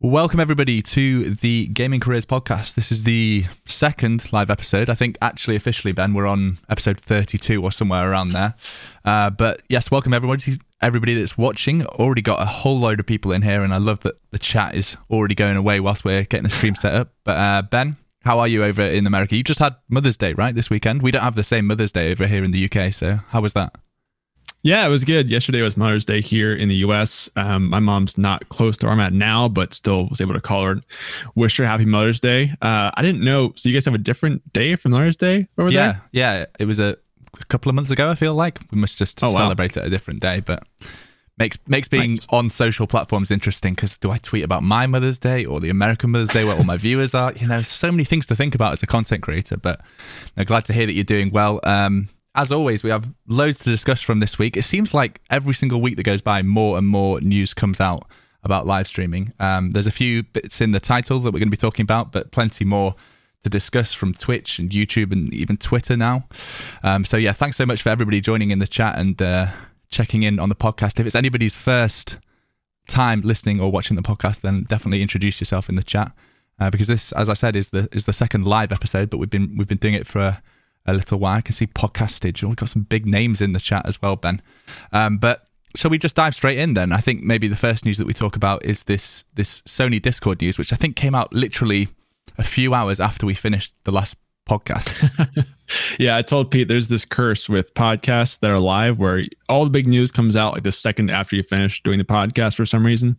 Welcome everybody to the Gaming Careers Podcast. This is the second live episode. I think actually officially, Ben, we're on episode 32 or somewhere around there. But yes, welcome everybody that's watching. Already got a whole load of people in here, and I love that the chat is already going away whilst we're getting the stream set up. But Ben, how are you over in America? You just had Mother's Day, right, this weekend? We don't have the same Mother's Day over here in the UK, so how was that? Yeah, it was good. Yesterday was Mother's Day here in the US. My mom's not close to where I'm at now, but still was able to call her, wish her happy Mother's Day. I didn't know. So you guys have a different day for Mother's Day over there? Yeah. It was a couple of months ago, I feel like. We must just celebrate it a different day, but makes being on social platforms interesting, because do I tweet about my Mother's Day or the American Mother's Day where all my viewers are? You know, so many things to think about as a content creator, but I'm glad to hear that you're doing well. As always, we have loads to discuss from this week. It seems like every single week that goes by, more and more news comes out about live streaming. There's a few bits in the title that we're going to be talking about, but plenty more to discuss from Twitch and YouTube and even Twitter now. So yeah, thanks so much for everybody joining in the chat and checking in on the podcast. If it's anybody's first time listening or watching the podcast, then definitely introduce yourself in the chat, because this, as I said, is the second live episode, but we've been doing it for a little while. I can see Podcastage. We've got some big names in the chat as well, Ben. But shall we just dive straight in then? I think maybe the first news that we talk about is this Sony Discord news, which I think came out literally a few hours after we finished the last podcast. Yeah, I told Pete there's this curse with podcasts that are live where all the big news comes out like the second after you finish doing the podcast for some reason.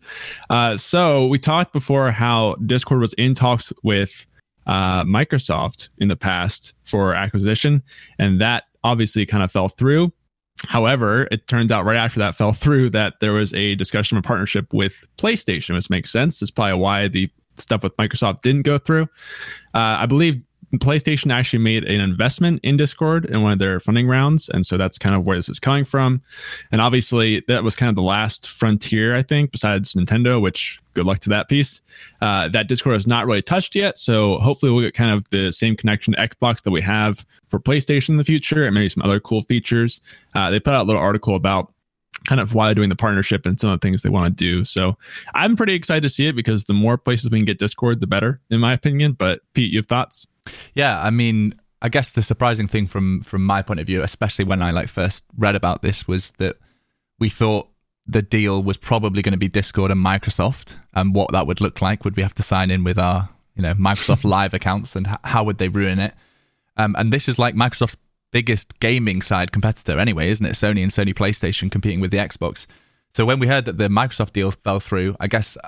So we talked before how Discord was in talks with Microsoft in the past for acquisition, and that obviously kind of fell through. However, it turns out right after that fell through that there was a discussion of a partnership with PlayStation, which makes sense. It's probably why the stuff with Microsoft didn't go through. I believe PlayStation actually made an investment in Discord in one of their funding rounds, and so that's kind of where this is coming from. And obviously that was kind of the last frontier, I think, besides Nintendo, which good luck to that piece. That Discord has not really touched yet, so hopefully we'll get kind of the same connection to Xbox that we have for PlayStation in the future, and maybe some other cool features. They put out a little article about kind of why they're doing the partnership and some of the things they want to do. So I'm pretty excited to see it, because the more places we can get Discord, the better, in my opinion. But Pete, you have thoughts? Yeah, I mean, I guess the surprising thing from my point of view, especially when I first read about this, was that we thought the deal was probably going to be Discord and Microsoft, and what that would look like. Would we have to sign in with our, Microsoft Live accounts, and how would they ruin it? And this is like Microsoft's biggest gaming side competitor anyway, isn't it? Sony and Sony PlayStation competing with the Xbox. So when we heard that the Microsoft deal fell through, I guess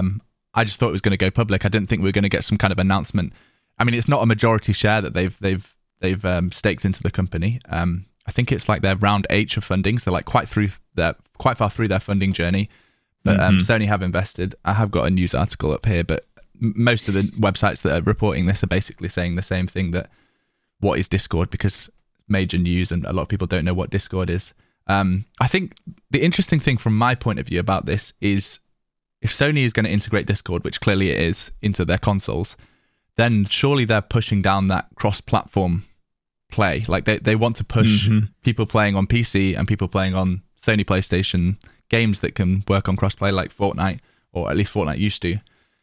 I just thought it was going to go public. I didn't think we were going to get some kind of announcement. I mean, it's not a majority share that they've staked into the company. I think it's like their round H of funding, so like quite far through their funding journey. But Sony have invested. I have got a news article up here, but most of the websites that are reporting this are basically saying the same thing, that what is Discord, because major news and a lot of people don't know what Discord is. I think the interesting thing from my point of view about this is, if Sony is going to integrate Discord, which clearly it is, into their consoles, then surely they're pushing down that cross-platform play. Like they want to push people playing on PC and people playing on Sony PlayStation games that can work on cross-play, like Fortnite, or at least Fortnite used to.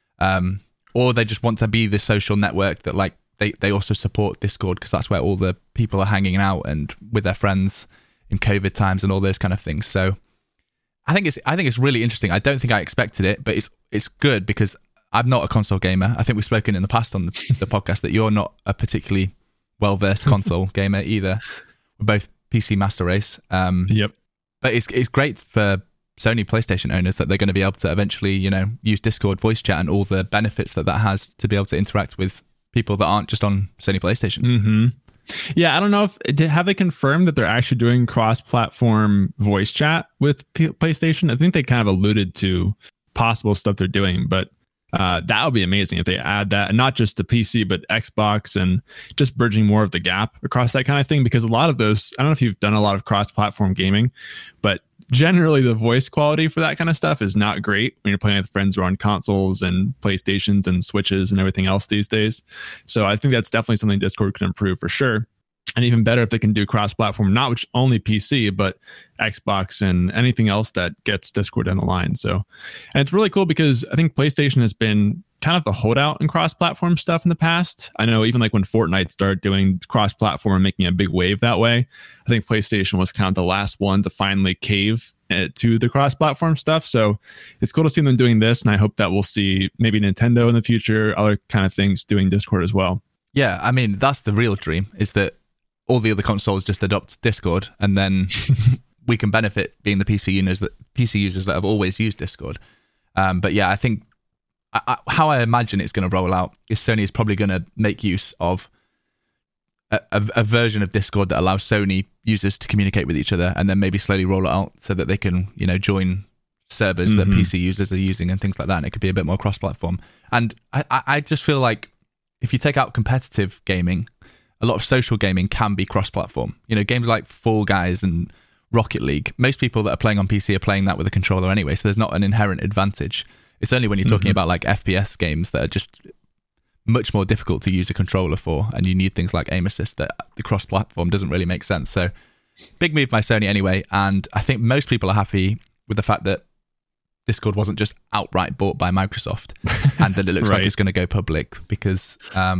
Or they just want to be the social network that like they also support Discord, because that's where all the people are hanging out and with their friends in COVID times and all those kind of things. So I think it's really interesting. I don't think I expected it, but it's good, because I'm not a console gamer. I think we've spoken in the past on the podcast that you're not a particularly well-versed console gamer either. We're both PC master race. Yep. But it's great for Sony PlayStation owners that they're going to be able to eventually, use Discord voice chat and all the benefits that has to be able to interact with people that aren't just on Sony PlayStation. Mm-hmm. Yeah, I don't know have they confirmed that they're actually doing cross-platform voice chat with PlayStation? I think they kind of alluded to possible stuff they're doing, but that would be amazing if they add that, and not just the PC, but Xbox, and just bridging more of the gap across that kind of thing. Because a lot of those, I don't know if you've done a lot of cross-platform gaming, but generally the voice quality for that kind of stuff is not great when you're playing with friends who are on consoles and PlayStations and Switches and everything else these days. So I think that's definitely something Discord can improve for sure. And even better if they can do cross-platform, not which only PC, but Xbox and anything else that gets Discord down the line. So, and it's really cool because I think PlayStation has been kind of the holdout in cross-platform stuff in the past. I know even like when Fortnite started doing cross-platform and making a big wave that way, I think PlayStation was kind of the last one to finally cave to the cross-platform stuff. So it's cool to see them doing this, and I hope that we'll see maybe Nintendo in the future, other kind of things doing Discord as well. Yeah, I mean, that's the real dream, is that all the other consoles just adopt Discord, and then we can benefit being the PC users that have always used Discord. But yeah, I think how I imagine it's going to roll out is Sony is probably going to make use of a version of Discord that allows Sony users to communicate with each other, and then maybe slowly roll it out so that they can, join servers that PC users are using and things like that, and it could be a bit more cross-platform. And I just feel like if you take out competitive gaming, a lot of social gaming can be cross-platform. Games like Fall Guys and Rocket League, most people that are playing on PC are playing that with a controller anyway, so there's not an inherent advantage. It's only when you're talking about like FPS games that are just much more difficult to use a controller for, and you need things like aim assist, that the cross-platform doesn't really make sense. So big move by Sony anyway, and I think most people are happy with the fact that Discord wasn't just outright bought by Microsoft and that it looks like it's going to go public, because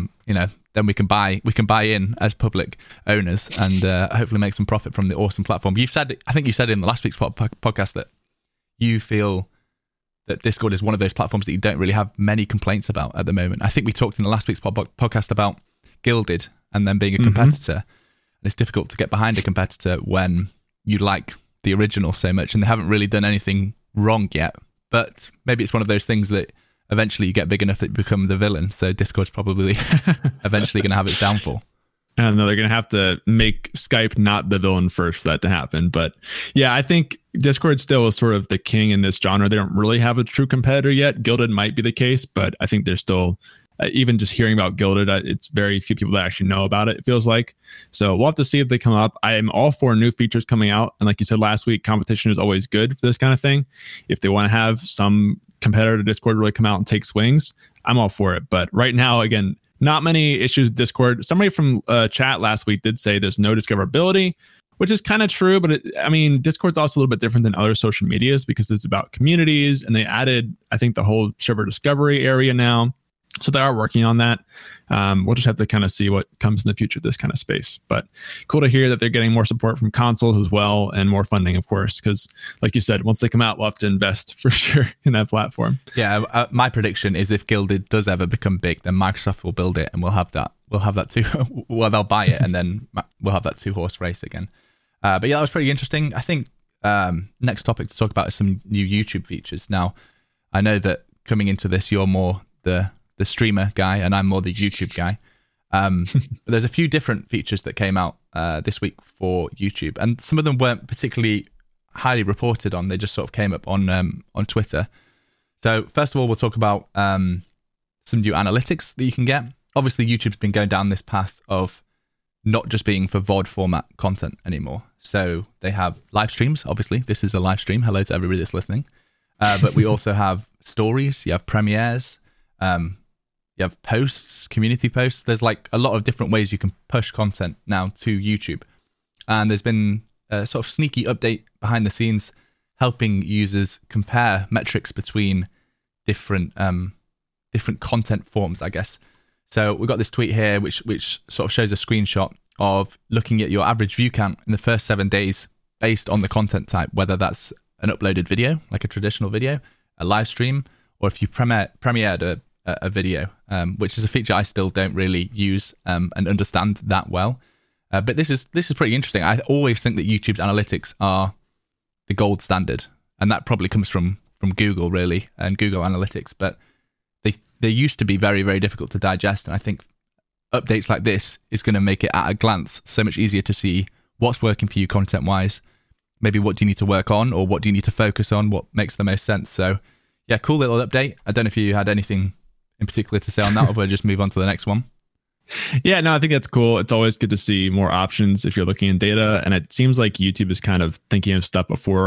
then we can buy in as public owners and hopefully make some profit from the awesome platform. I think you said in the last week's podcast that you feel that Discord is one of those platforms that you don't really have many complaints about at the moment. I think we talked in the last week's podcast about Guilded and them being a competitor. And it's difficult to get behind a competitor when you like the original so much and they haven't really done anything wrong yet. But maybe it's one of those things that eventually you get big enough that you become the villain. So Discord's probably eventually going to have its downfall. I don't know, they're going to have to make Skype not the villain first for that to happen. But yeah, I think Discord still is sort of the king in this genre. They don't really have a true competitor yet. Guilded might be the case, but I think they're still, even just hearing about Guilded, it's very few people that actually know about it, it feels like. So we'll have to see if they come up. I am all for new features coming out. And like you said last week, competition is always good for this kind of thing. If they want to have some competitor to Discord really come out and take swings, I'm all for it. But right now, again, not many issues with Discord. Somebody from chat last week did say there's no discoverability, which is kind of true. But Discord's also a little bit different than other social medias because it's about communities, and they added, I think, the whole server discovery area now. So they are working on that. We'll just have to kind of see what comes in the future of this kind of space. But cool to hear that they're getting more support from consoles as well, and more funding, of course, because like you said, once they come out, we'll have to invest for sure in that platform. Yeah, my prediction is if Guilded does ever become big, then Microsoft will build it, and we'll have that too. Well, they'll buy it, and then we'll have that 2-horse race again. But yeah, that was pretty interesting. I think next topic to talk about is some new YouTube features. Now, I know that coming into this, you're more the streamer guy and I'm more the YouTube guy. But there's a few different features that came out this week for YouTube, and some of them weren't particularly highly reported on. They just sort of came up on Twitter. So first of all, we'll talk about some new analytics that you can get. Obviously, YouTube's been going down this path of not just being for VOD format content anymore. So they have live streams. Obviously, this is a live stream. Hello to everybody that's listening. But we also have stories. You have premieres. You have posts, community posts. There's like a lot of different ways you can push content now to YouTube. And there's been a sort of sneaky update behind the scenes helping users compare metrics between different content forms, I guess. So we've got this tweet here which sort of shows a screenshot of looking at your average view count in the first 7 days based on the content type, whether that's an uploaded video, like a traditional video, a live stream, or if you premiered a video, which is a feature I still don't really use and understand that well. But this is pretty interesting. I always think that YouTube's analytics are the gold standard, and that probably comes from Google really, and Google Analytics. But they used to be very, very difficult to digest, and I think updates like this is going to make it at a glance so much easier to see what's working for you content-wise, maybe what do you need to work on, or what do you need to focus on, what makes the most sense. So yeah, cool little update. I don't know if you had anything in particular to say on that, or we'll just move on to the next one. Yeah, no, I think that's cool. It's always good to see more options if you're looking in data. And it seems like YouTube is kind of thinking of stuff before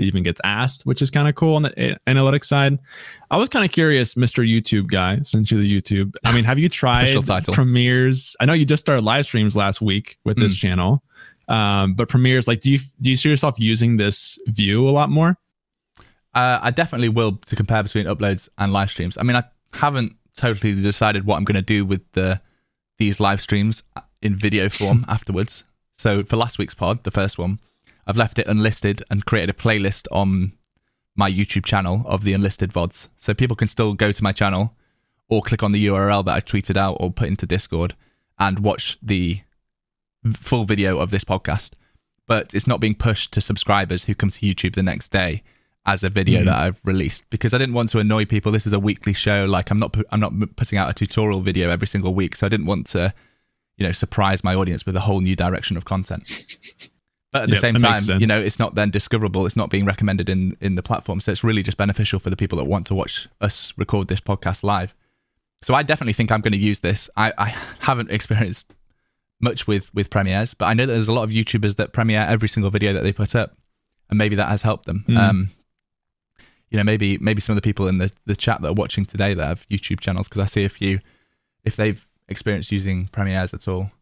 it even gets asked, which is kind of cool on the analytics side. I was kind of curious, Mr. YouTube guy, since you're the YouTube. I mean, have you tried premieres? I know you just started live streams last week with this channel, but premieres, like, do you see yourself using this view a lot more? I definitely will, to compare between uploads and live streams. I mean, I haven't totally decided what I'm going to do with these live streams in video form afterwards. So for last week's pod, the first one, I've left it unlisted and created a playlist on my YouTube channel of the unlisted VODs. So people can still go to my channel or click on the URL that I tweeted out or put into Discord and watch the full video of this podcast. But it's not being pushed to subscribers who come to YouTube the next day as a video that I've released, because I didn't want to annoy people. This is a weekly show. Like, I'm not putting out a tutorial video every single week, so I didn't want to, surprise my audience with a whole new direction of content. But at the same time, it's not then discoverable. It's not being recommended in the platform. So it's really just beneficial for the people that want to watch us record this podcast live. So I definitely think I'm going to use this. I haven't experienced much with premieres, but I know that there's a lot of YouTubers that premiere every single video that they put up, and maybe that has helped them. Maybe some of the people in the chat that are watching today that have YouTube channels, because I see a few, if they've experienced using premieres at all,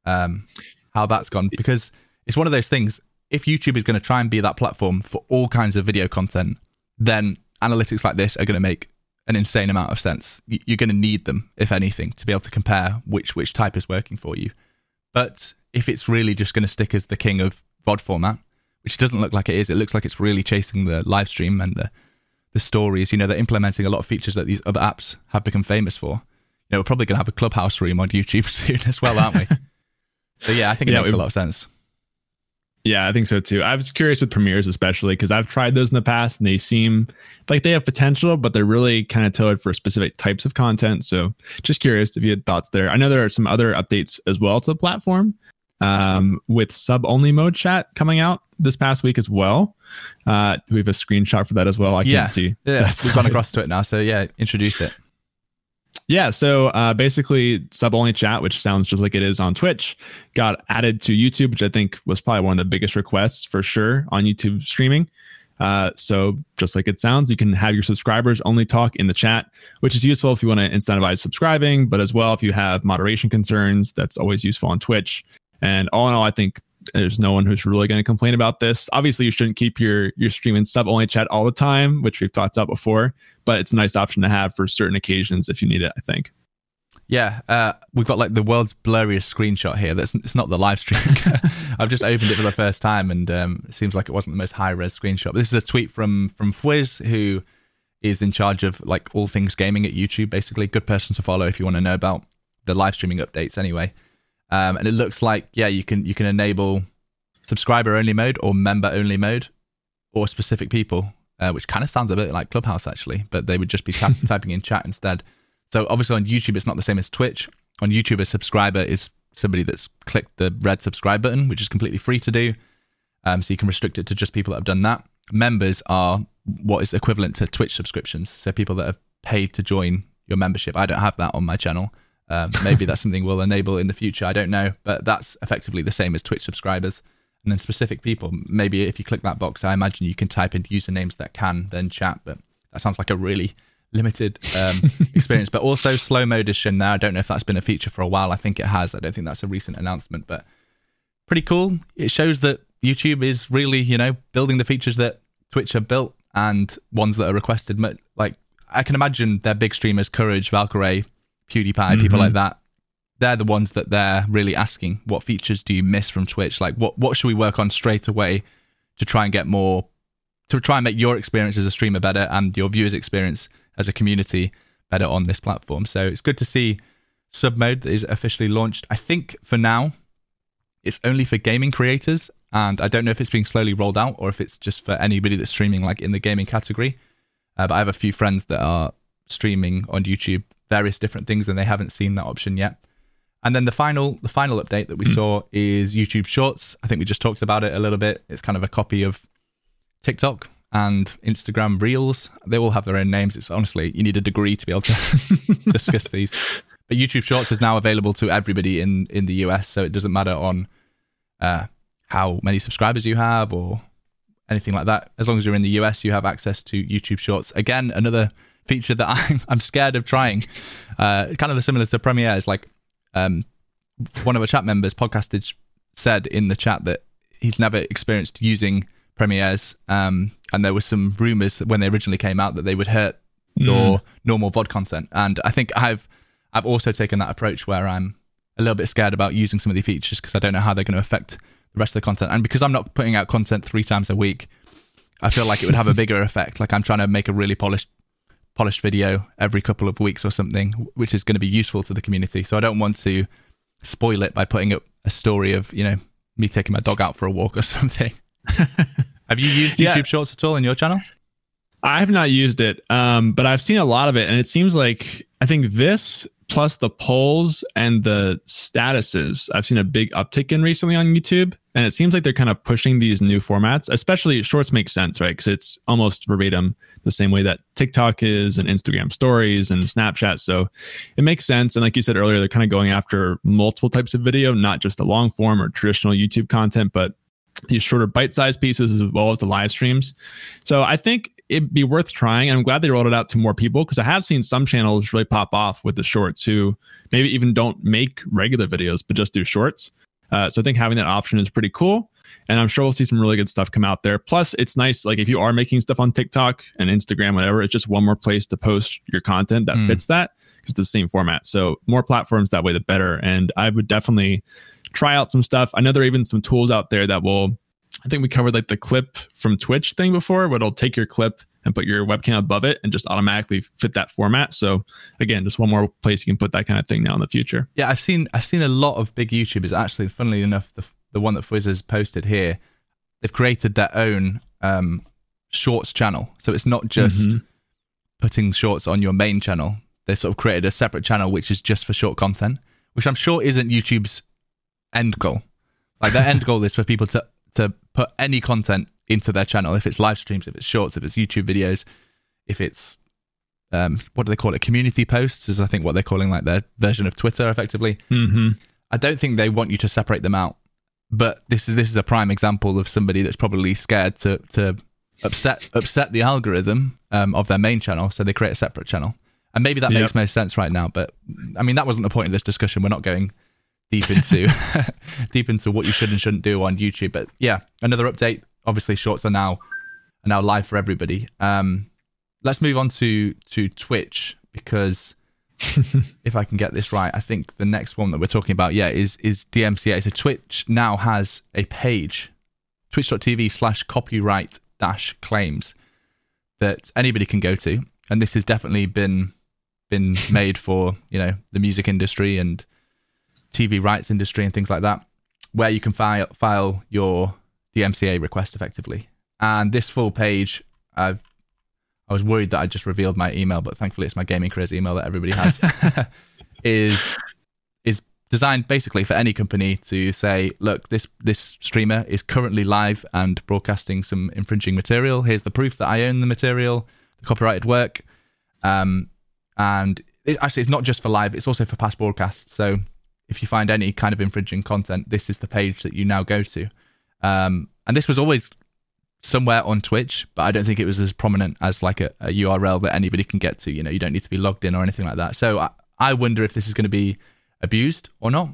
how that's gone. Because it's one of those things, if YouTube is going to try and be that platform for all kinds of video content, then analytics like this are going to make an insane amount of sense. You're going to need them, if anything, to be able to compare which type is working for you. But if it's really just going to stick as the king of VOD format, which doesn't look like it is, it looks like it's really chasing the live stream and the stories. They're implementing a lot of features that these other apps have become famous for. We're probably going to have a Clubhouse room on YouTube soon as well, aren't we? So yeah, I think it makes a lot of sense. Yeah, I think so too. I was curious with premieres, especially because I've tried those in the past and they seem like they have potential, but they're really kind of tailored for specific types of content. So just curious if you had thoughts there. I know there are some other updates as well to the platform, with sub-only mode chat coming out this past week as well. We have a screenshot for that as well. I can't see. Yeah, we've gone across to it now. So yeah, introduce it. Yeah, so basically sub-only chat, which sounds just like it is on Twitch, got added to YouTube, which I think was probably one of the biggest requests for sure on YouTube streaming. So just like it sounds, you can have your subscribers only talk in the chat, which is useful if you want to incentivize subscribing, but as well, if you have moderation concerns, that's always useful on Twitch. And all in all, I think there's no one who's really going to complain about this. Obviously, you shouldn't keep your stream in sub-only chat all the time, which we've talked about before, but it's a nice option to have for certain occasions if you need it, I think. Yeah, we've got like the world's blurriest screenshot here. It's not the live stream. I've just opened it for the first time, and it seems like it wasn't the most high-res screenshot. But this is a tweet from Fwiz, who is in charge of like all things gaming at YouTube, basically. Good person to follow if you want to know about the live streaming updates anyway. And it looks like, you can enable subscriber only mode or member only mode or specific people, which kind of sounds a bit like Clubhouse actually, but they would just be typing in chat instead. So obviously on YouTube, it's not the same as Twitch. On YouTube, a subscriber is somebody that's clicked the red subscribe button, which is completely free to do. So you can restrict it to just people that have done that. Members are what is equivalent to Twitch subscriptions. So people that have paid to join your membership. I don't have that on my channel. Maybe that's something we'll enable in the future. I don't know, but that's effectively the same as Twitch subscribers. And then specific people, maybe if you click that box, I imagine you can type in usernames that can then chat, but that sounds like a really limited experience. But also slow mode is shown now. I don't know if that's been a feature for a while. I think it has. I don't think that's a recent announcement, but pretty cool. It shows that YouTube is really, building the features that Twitch have built and ones that are requested. Like, I can imagine their big streamers, Courage, Valkyrae, PewDiePie, people like that, they're the ones that they're really asking, what features do you miss from Twitch? Like, what should we work on straight away to try and get more, to try and make your experience as a streamer better and your viewers' experience as a community better on this platform? So it's good to see sub mode that is officially launched. I think for now, it's only for gaming creators, and I don't know if it's being slowly rolled out or if it's just for anybody that's streaming like in the gaming category. But I have a few friends that are streaming on YouTube various different things, and they haven't seen that option yet. And then the final update that we saw is YouTube Shorts. I think we just talked about it a little bit. It's kind of a copy of TikTok and Instagram Reels. They all have their own names. It's honestly, you need a degree to be able to discuss these. But YouTube Shorts is now available to everybody in the US, so it doesn't matter on how many subscribers you have or anything like that. As long as you're in the US, you have access to YouTube Shorts. Again, another feature that I'm scared of trying. Kind of similar to Premiere is like one of our chat members, Podcastage, said in the chat that he's never experienced using Premieres, and there were some rumors that when they originally came out that they would hurt your normal VOD content. And I think I've also taken that approach where I'm a little bit scared about using some of the features because I don't know how they're going to affect the rest of the content. And because I'm not putting out content 3 times a week, I feel like it would have a bigger effect. Like I'm trying to make a really polished video every couple of weeks or something, which is going to be useful to the community. So I don't want to spoil it by putting up a story of, me taking my dog out for a walk or something. Have you used YouTube Shorts at all in your channel? I have not used it, but I've seen a lot of it, and it seems like I think this plus the polls and the statuses I've seen a big uptick in recently on YouTube, and it seems like they're kind of pushing these new formats. Especially Shorts make sense, right? Because it's almost verbatim the same way that TikTok is and Instagram Stories and Snapchat. So it makes sense. And like you said earlier, they're kind of going after multiple types of video, not just the long form or traditional YouTube content, but these shorter bite-sized pieces as well as the live streams. So I think it'd be worth trying. And I'm glad they rolled it out to more people because I have seen some channels really pop off with the shorts who maybe even don't make regular videos, but just do shorts. So I think having that option is pretty cool. And I'm sure we'll see some really good stuff come out there. Plus, it's nice, like if you are making stuff on TikTok and Instagram, whatever, it's just one more place to post your content that fits that because it's the same format. So more platforms that way, the better. And I would definitely try out some stuff. I know there are even some tools out there that will, I think we covered like the clip from Twitch thing before, where it'll take your clip and put your webcam above it and just automatically fit that format. So again, just one more place you can put that kind of thing now in the future. Yeah, I've seen a lot of big YouTubers actually. Funnily enough, the one that Fizz has posted here, they've created their own shorts channel. So it's not just putting shorts on your main channel. They've sort of created a separate channel which is just for short content, which I'm sure isn't YouTube's end goal. Like their end goal is for people to put any content into their channel. If it's live streams, if it's shorts, if it's YouTube videos, if it's what do they call it? Community posts is I think what they're calling like their version of Twitter effectively. I don't think they want you to separate them out. But this is a prime example of somebody that's probably scared to upset the algorithm of their main channel, so they create a separate channel. And maybe that makes most sense right now, but I mean that wasn't the point of this discussion. We're not going deep into what you should and shouldn't do on YouTube. But yeah, another update. Obviously, shorts are now live for everybody. Let's move on to Twitch, because if I can get this right, I think the next one that we're talking about, is DMCA. So Twitch now has a page, twitch.tv/copyright-claims, that anybody can go to, and this has definitely been made for the music industry and TV rights industry and things like that, where you can file your DMCA request effectively. And this full page, I was worried that I just revealed my email, but thankfully it's my Gaming Careers email that everybody has, is designed basically for any company to say, look, this streamer is currently live and broadcasting some infringing material. Here's the proof that I own the material, the copyrighted work. And it's not just for live, it's also for past broadcasts. So if you find any kind of infringing content, this is the page that you now go to. And this was always somewhere on Twitch, but I don't think it was as prominent as like a URL that anybody can get to. You don't need to be logged in or anything like that. So I wonder if this is going to be abused or not.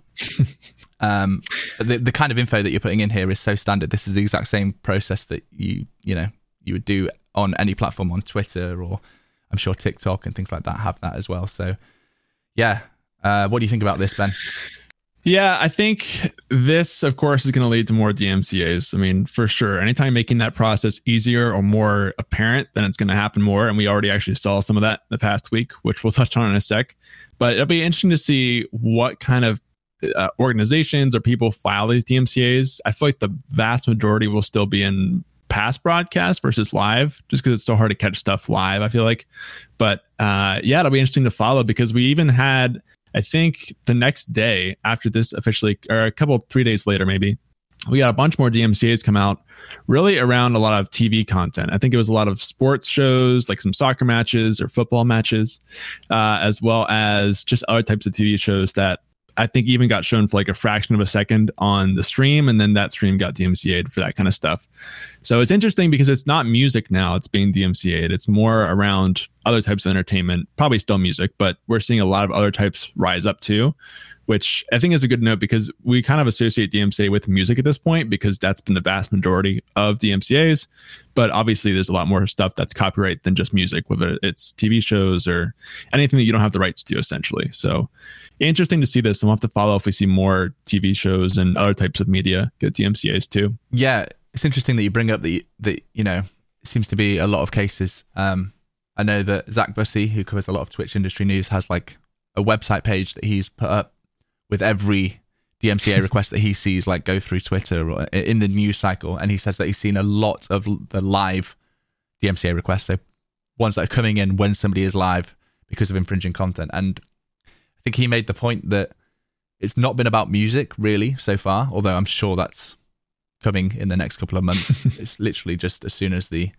The kind of info that you're putting in here is so standard. This is the exact same process that you would do on any platform, on Twitter, or I'm sure TikTok and things like that have that as well. So yeah. What do you think about this, Ben? Yeah, I think this, of course, is going to lead to more DMCAs. I mean, for sure. Anytime making that process easier or more apparent, then it's going to happen more. And we already actually saw some of that the past week, which we'll touch on in a sec. But it'll be interesting to see what kind of organizations or people file these DMCAs. I feel like the vast majority will still be in past broadcast versus live, just because it's so hard to catch stuff live, I feel like. But it'll be interesting to follow, because we even had, I think the next day after this officially, or 3 days later, maybe, we got a bunch more DMCAs come out, really around a lot of TV content. I think it was a lot of sports shows, like some soccer matches or football matches, as well as just other types of TV shows that I think even got shown for like a fraction of a second on the stream, and then that stream got DMCA'd for that kind of stuff. So it's interesting because it's not music now, it's being DMCA'd. It's more around other types of entertainment, probably still music, but we're seeing a lot of other types rise up too, which I think is a good note because we kind of associate DMCA with music at this point because that's been the vast majority of DMCAs. But obviously there's a lot more stuff that's copyright than just music, whether it's TV shows or anything that you don't have the rights to essentially. So interesting to see this, and we'll have to follow if we see more TV shows and other types of media get DMCAs too. Yeah, it's interesting that you bring up the you know, it seems to be a lot of cases. I know that Zach Bussey, who covers a lot of Twitch industry news, has like a website page that he's put up with every DMCA request that he sees like go through Twitter or in the news cycle, and he says that he's seen a lot of the live DMCA requests, so ones that are coming in when somebody is live because of infringing content. And I think he made the point that it's not been about music really so far, although I'm sure that's coming in the next couple of months. It's literally just as soon as the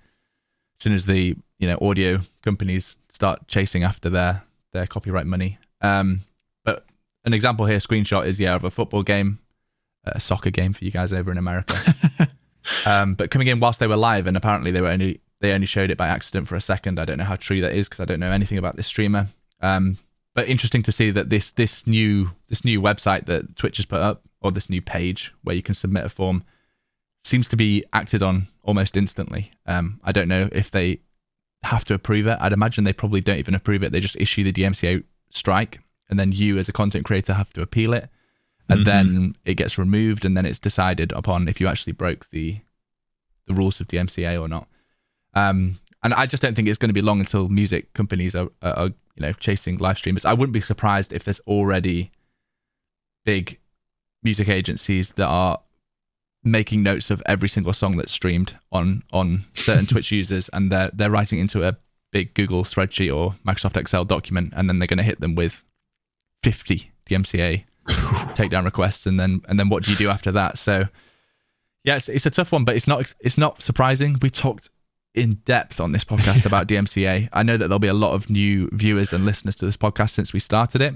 you know, audio companies start chasing after their copyright money. But an example here, screenshot is of a football game, a soccer game for you guys over in America. But coming in whilst they were live, and apparently they only showed it by accident for a second. I don't know how true that is because I don't know anything about this streamer. But interesting to see that this new website that Twitch has put up, or this new page where you can submit a form, seems to be acted on almost instantly. I don't know if they have to approve it. I'd imagine they probably don't even approve it. They just issue the DMCA strike, and then you as a content creator have to appeal it, and then it gets removed, and then it's decided upon if you actually broke the rules of DMCA or not. And I just don't think it's going to be long until music companies are you know, chasing live streamers. I wouldn't be surprised if there's already big music agencies that are making notes of every single song that's streamed on certain Twitch users, and they're writing into a big Google spreadsheet or Microsoft Excel document, and then they're going to hit them with 50 DMCA takedown requests, and then what do you do after that? So yeah, it's a tough one, but it's not surprising. We talked in depth on this podcast about DMCA. I know that there'll be a lot of new viewers and listeners to this podcast since we started it.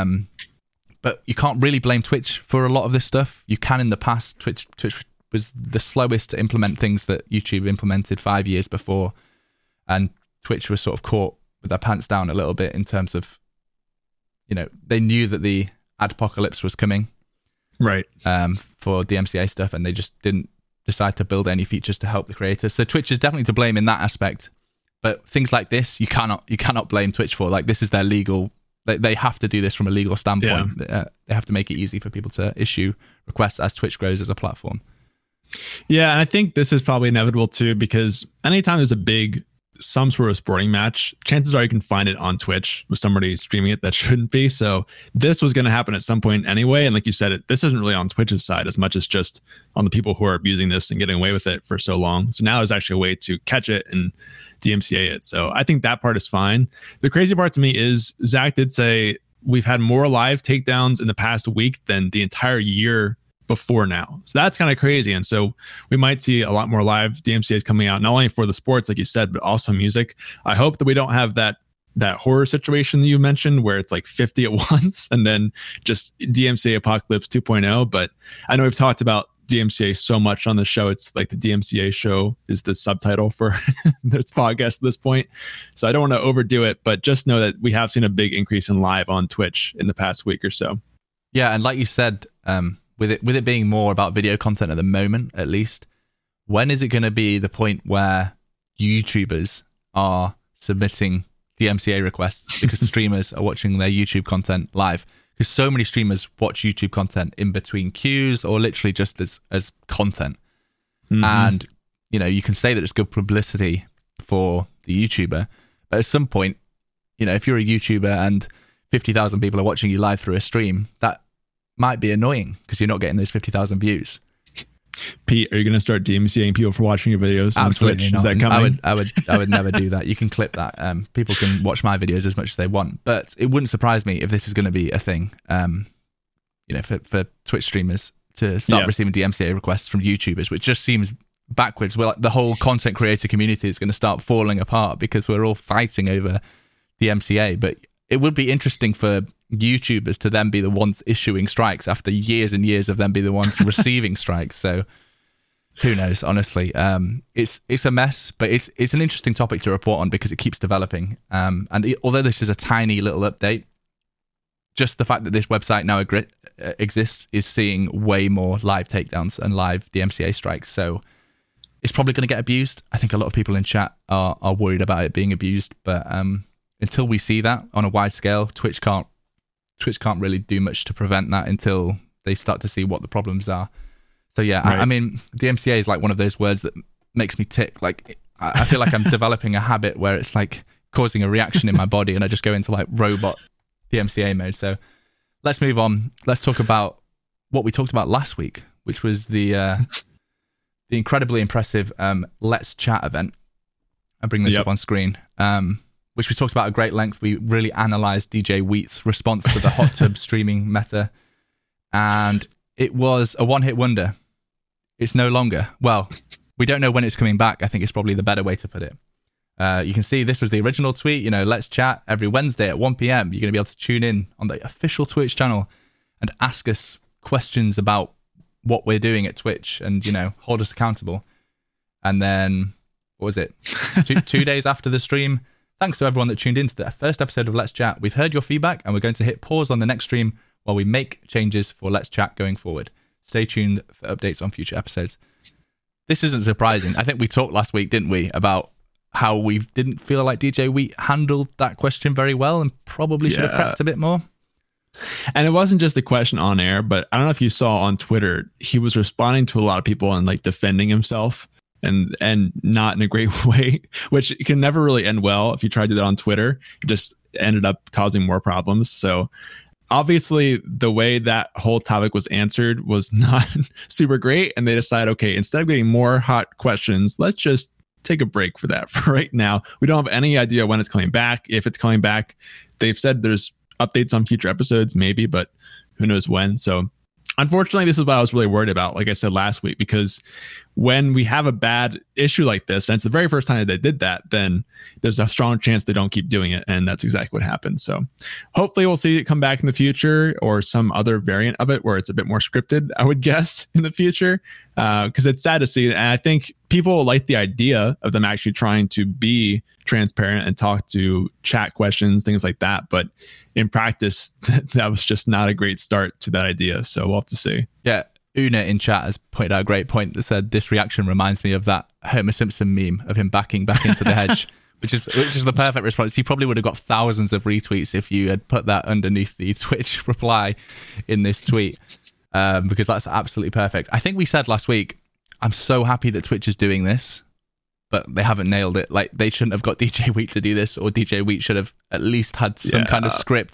But you can't really blame Twitch for a lot of this stuff. You can in the past. Twitch was the slowest to implement things that YouTube implemented 5 years before. And Twitch was sort of caught with their pants down a little bit in terms of, you know, they knew that the adpocalypse was coming, right? For DMCA stuff, and they just didn't decide to build any features to help the creators. So Twitch is definitely to blame in that aspect. But things like this, you cannot blame Twitch for. Like, this is their legal. They have to do this from a legal standpoint. Yeah. They have to make it easy for people to issue requests as Twitch grows as a platform. Yeah, and I think this is probably inevitable too, because anytime there's some sort of sporting match, chances are you can find it on Twitch with somebody streaming it that shouldn't be. So this was going to happen at some point anyway. And like you said, this isn't really on Twitch's side as much as just on the people who are abusing this and getting away with it for so long. So now there's actually a way to catch it and DMCA it. So I think that part is fine. The crazy part to me is Zach did say we've had more live takedowns in the past week than the entire year before now. So that's kind of crazy. And so we might see a lot more live DMCAs coming out, not only for the sports, like you said, but also music. I hope that we don't have that horror situation that you mentioned where it's like 50 at once and then just DMCA Apocalypse 2.0. But I know we've talked about DMCA so much on the show. It's like the DMCA show is the subtitle for this podcast at this point. So I don't want to overdo it, but just know that we have seen a big increase in live on Twitch in the past week or so. Yeah. And like you said, with it being more about video content at the moment, at least, when is it going to be the point where YouTubers are submitting DMCA requests because streamers are watching their YouTube content live? Because so many streamers watch YouTube content in between queues or literally just as content. And, you know, you can say that it's good publicity for the YouTuber, but at some point, you know, if you're a YouTuber and 50,000 people are watching you live through a stream, that might be annoying because you're not getting those 50,000 views. Pete, are you going to start DMCAing people for watching your videos? Absolutely not. Is that coming? I would never do that. You can clip that. People can watch my videos as much as they want, but it wouldn't surprise me if this is going to be a thing. You know, for Twitch streamers to start receiving DMCA requests from YouTubers, which just seems backwards. Well, like the whole content creator community is going to start falling apart because we're all fighting over DMCA. But it would be interesting for YouTubers to then be the ones issuing strikes after years and years of them be the ones receiving strikes. So who knows, honestly. It's a mess, but it's an interesting topic to report on because it keeps developing. Although this is a tiny little update, just the fact that this website now exists is seeing way more live takedowns and live DMCA strikes. So it's probably going to get abused. I think a lot of people in chat are worried about it being abused, but until we see that on a wide scale, Twitch can't really do much to prevent that until they start to see what the problems are. So yeah, right. I mean, DMCA is like one of those words that makes me tick. Like, I feel like I'm developing a habit where it's like causing a reaction in my body, and I just go into like robot DMCA mode. So let's move on. Let's talk about what we talked about last week, which was the incredibly impressive Let's Chat event. I'll bring this up on screen, which we talked about at great length. We really analysed DJ Wheat's response to the hot tub streaming meta, and it was a one-hit wonder. It's no longer. Well, we don't know when it's coming back. I think it's probably the better way to put it. You can see this was the original tweet, Let's Chat every Wednesday at 1 p.m. You're going to be able to tune in on the official Twitch channel and ask us questions about what we're doing at Twitch and, hold us accountable. And then, what was it? two days after the stream, thanks to everyone that tuned into the first episode of Let's Chat. We've heard your feedback and we're going to hit pause on the next stream while we make changes for Let's Chat going forward. Stay tuned for updates on future episodes. This isn't surprising. I think we talked last week, didn't we, about how we didn't feel like DJ Wheat handled that question very well and probably should have prepped a bit more. And it wasn't just the question on air, but I don't know if you saw on Twitter, he was responding to a lot of people and like defending himself and not in a great way, which can never really end well. If you try to do that on Twitter, it just ended up causing more problems. So obviously the way that whole topic was answered was not super great. And they decided, okay, instead of getting more hot questions, let's just take a break for that for right now. We don't have any idea when it's coming back. If it's coming back, they've said there's updates on future episodes, maybe, but who knows when. So unfortunately, this is what I was really worried about, like I said last week, because when we have a bad issue like this, and it's the very first time that they did that, then there's a strong chance they don't keep doing it. And that's exactly what happened. So hopefully we'll see it come back in the future or some other variant of it where it's a bit more scripted, I would guess, in the future, because it's sad to see. And I think people like the idea of them actually trying to be transparent and talk to chat questions, things like that. But in practice, that was just not a great start to that idea. So we'll have to see. Yeah. Una in chat has pointed out a great point that said this reaction reminds me of that Homer Simpson meme of him backing back into the hedge, which is the perfect response. He probably would have got thousands of retweets if you had put that underneath the Twitch reply in this tweet, because that's absolutely perfect. I think we said last week, I'm so happy that Twitch is doing this, but they haven't nailed it. Like, they shouldn't have got DJ Wheat to do this, or DJ Wheat should have at least had some kind of script.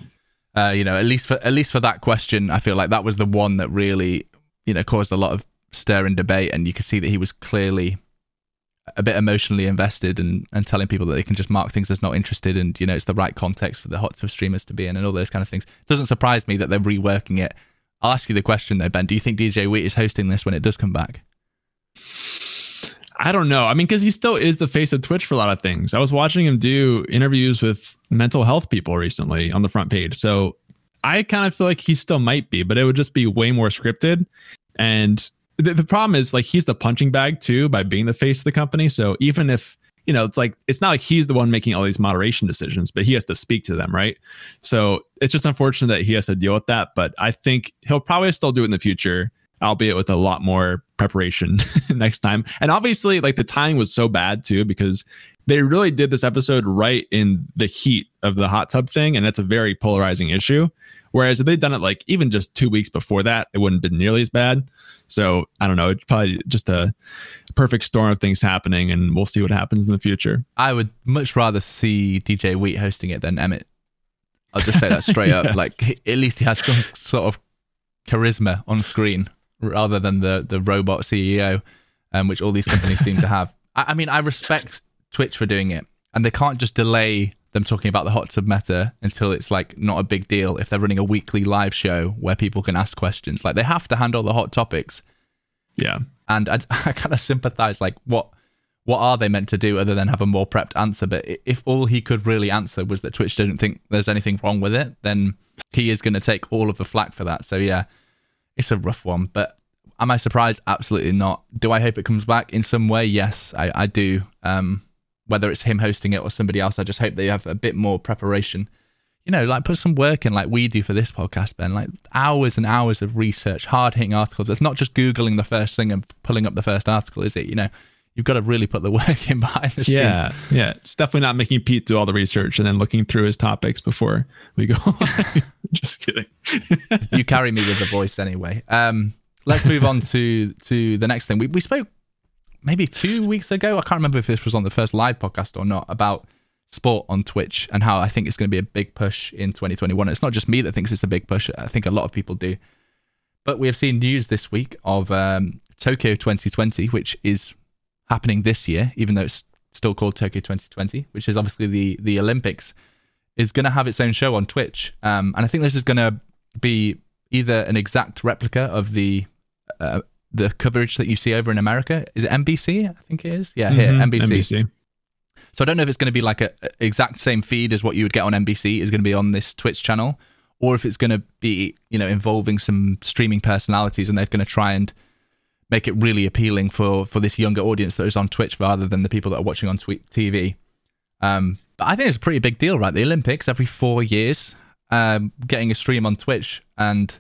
At least for that question, I feel like that was the one that really, caused a lot of stir and debate, and you could see that he was clearly a bit emotionally invested and telling people that they can just mark things as not interested, and it's the right context for the hot tub streamers to be in and all those kind of things. It doesn't surprise me that they're reworking it. I'll ask you the question though, Ben. Do you think DJ Wheat is hosting this when it does come back? I don't know. I mean, because he still is the face of Twitch for a lot of things. I was watching him do interviews with mental health people recently on the front page. So I kind of feel like he still might be, but it would just be way more scripted. And the problem is, like, he's the punching bag too by being the face of the company. So even if, it's not like he's the one making all these moderation decisions, but he has to speak to them, right? So it's just unfortunate that he has to deal with that. But I think he'll probably still do it in the future, albeit with a lot more preparation next time. And obviously, like, the timing was so bad too, because they really did this episode right in the heat of the hot tub thing. And that's a very polarizing issue. Whereas if they'd done it like even just 2 weeks before that, it wouldn't have been nearly as bad. So I don't know. It's probably just a perfect storm of things happening, and we'll see what happens in the future. I would much rather see DJ Wheat hosting it than Emmett. I'll just say that straight up. Like, at least he has some sort of charisma on screen rather than the robot CEO, which all these companies seem to have. I mean, I respect Twitch for doing it, and they can't just delay them talking about the hot tub meta until it's like not a big deal. If they're running a weekly live show where people can ask questions, like, they have to handle the hot topics. Yeah. And I kind of sympathize, like, what what are they meant to do other than have a more prepped answer? But if all he could really answer was that Twitch didn't think there's anything wrong with it, then he is going to take all of the flack for that. So yeah, it's a rough one. But am I surprised? Absolutely not. Do I hope it comes back in some way? Yes, I do. Whether it's him hosting it or somebody else, I just hope they have a bit more preparation. You know, like put some work in like we do for this podcast, Ben, like hours and hours of research, hard-hitting articles. It's not just Googling the first thing and pulling up the first article, is it? You know, you've got to really put the work in behind the scenes. Yeah. It's definitely not making Pete do all the research and then looking through his topics before we go. Just kidding. You carry me with the voice anyway. Let's move on to the next thing. We spoke maybe 2 weeks ago. I can't remember if this was on the first live podcast or not, about sport on Twitch and how I think it's going to be a big push in 2021. It's not just me that thinks it's a big push. I think a lot of people do. But we have seen news this week of Tokyo 2020, which is happening this year, even though it's still called Tokyo 2020, which is obviously the Olympics, is going to have its own show on Twitch. And I think this is going to be either an exact replica of the coverage that you see over in America. Is it NBC? I think it is. Yeah, here, NBC. So I don't know if it's going to be like a exact same feed as what you would get on NBC is going to be on this Twitch channel, or if it's going to be, you know, involving some streaming personalities and they're going to try and make it really appealing for this younger audience that is on Twitch rather than the people that are watching on TV. But I think it's a pretty big deal, right? The Olympics every 4 years, getting a stream on Twitch. And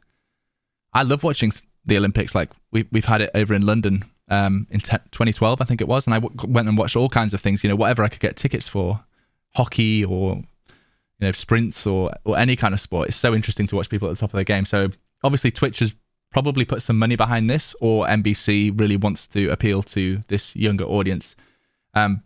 I love watching the Olympics. Like we've had it over in London in 2012, I think it was. And I went and watched all kinds of things, you know, whatever I could get tickets for, hockey or, you know, sprints or any kind of sport. It's so interesting to watch people at the top of their game. So obviously Twitch has probably put some money behind this, or NBC really wants to appeal to this younger audience. But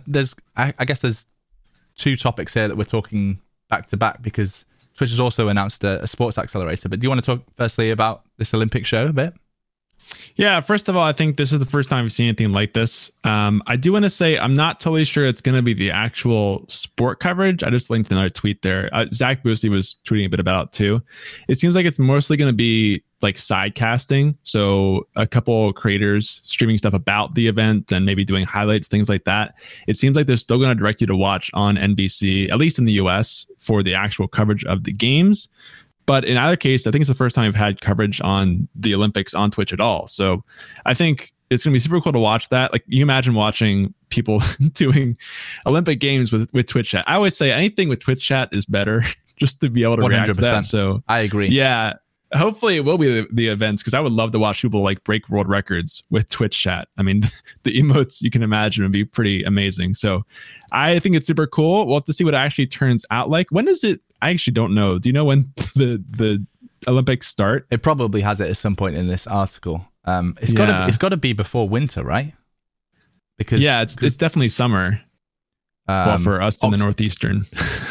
I guess there's two topics here that we're talking back to back, because Twitch has also announced a sports accelerator. But do you want to talk firstly about this Olympic show a bit? Yeah, first of all, I think this is the first time we've seen anything like this. I do want to say I'm not totally sure it's going to be the actual sport coverage. I just linked another tweet there. Zach Boosty was tweeting a bit about it too. It seems like it's mostly going to be like side casting. So a couple creators streaming stuff about the event and maybe doing highlights, things like that. It seems like they're still going to direct you to watch on NBC, at least in the US, for the actual coverage of the games. But in either case, I think it's the first time we've had coverage on the Olympics on Twitch at all. So I think it's going to be super cool to watch that. Like, you imagine watching people doing Olympic games with Twitch chat. I always say anything with Twitch chat is better, just to be able to 100%. React to that. So I agree. Yeah. Hopefully it will be the events, because I would love to watch people like break world records with Twitch chat. I mean, the emotes you can imagine would be pretty amazing. So I think it's super cool. We'll have to see what it actually turns out like. When is it? I actually don't know. Do you know when the Olympics start? It probably has it at some point in this article. It's got to be before winter, right? Because it's definitely summer. Well, for us in the northeastern.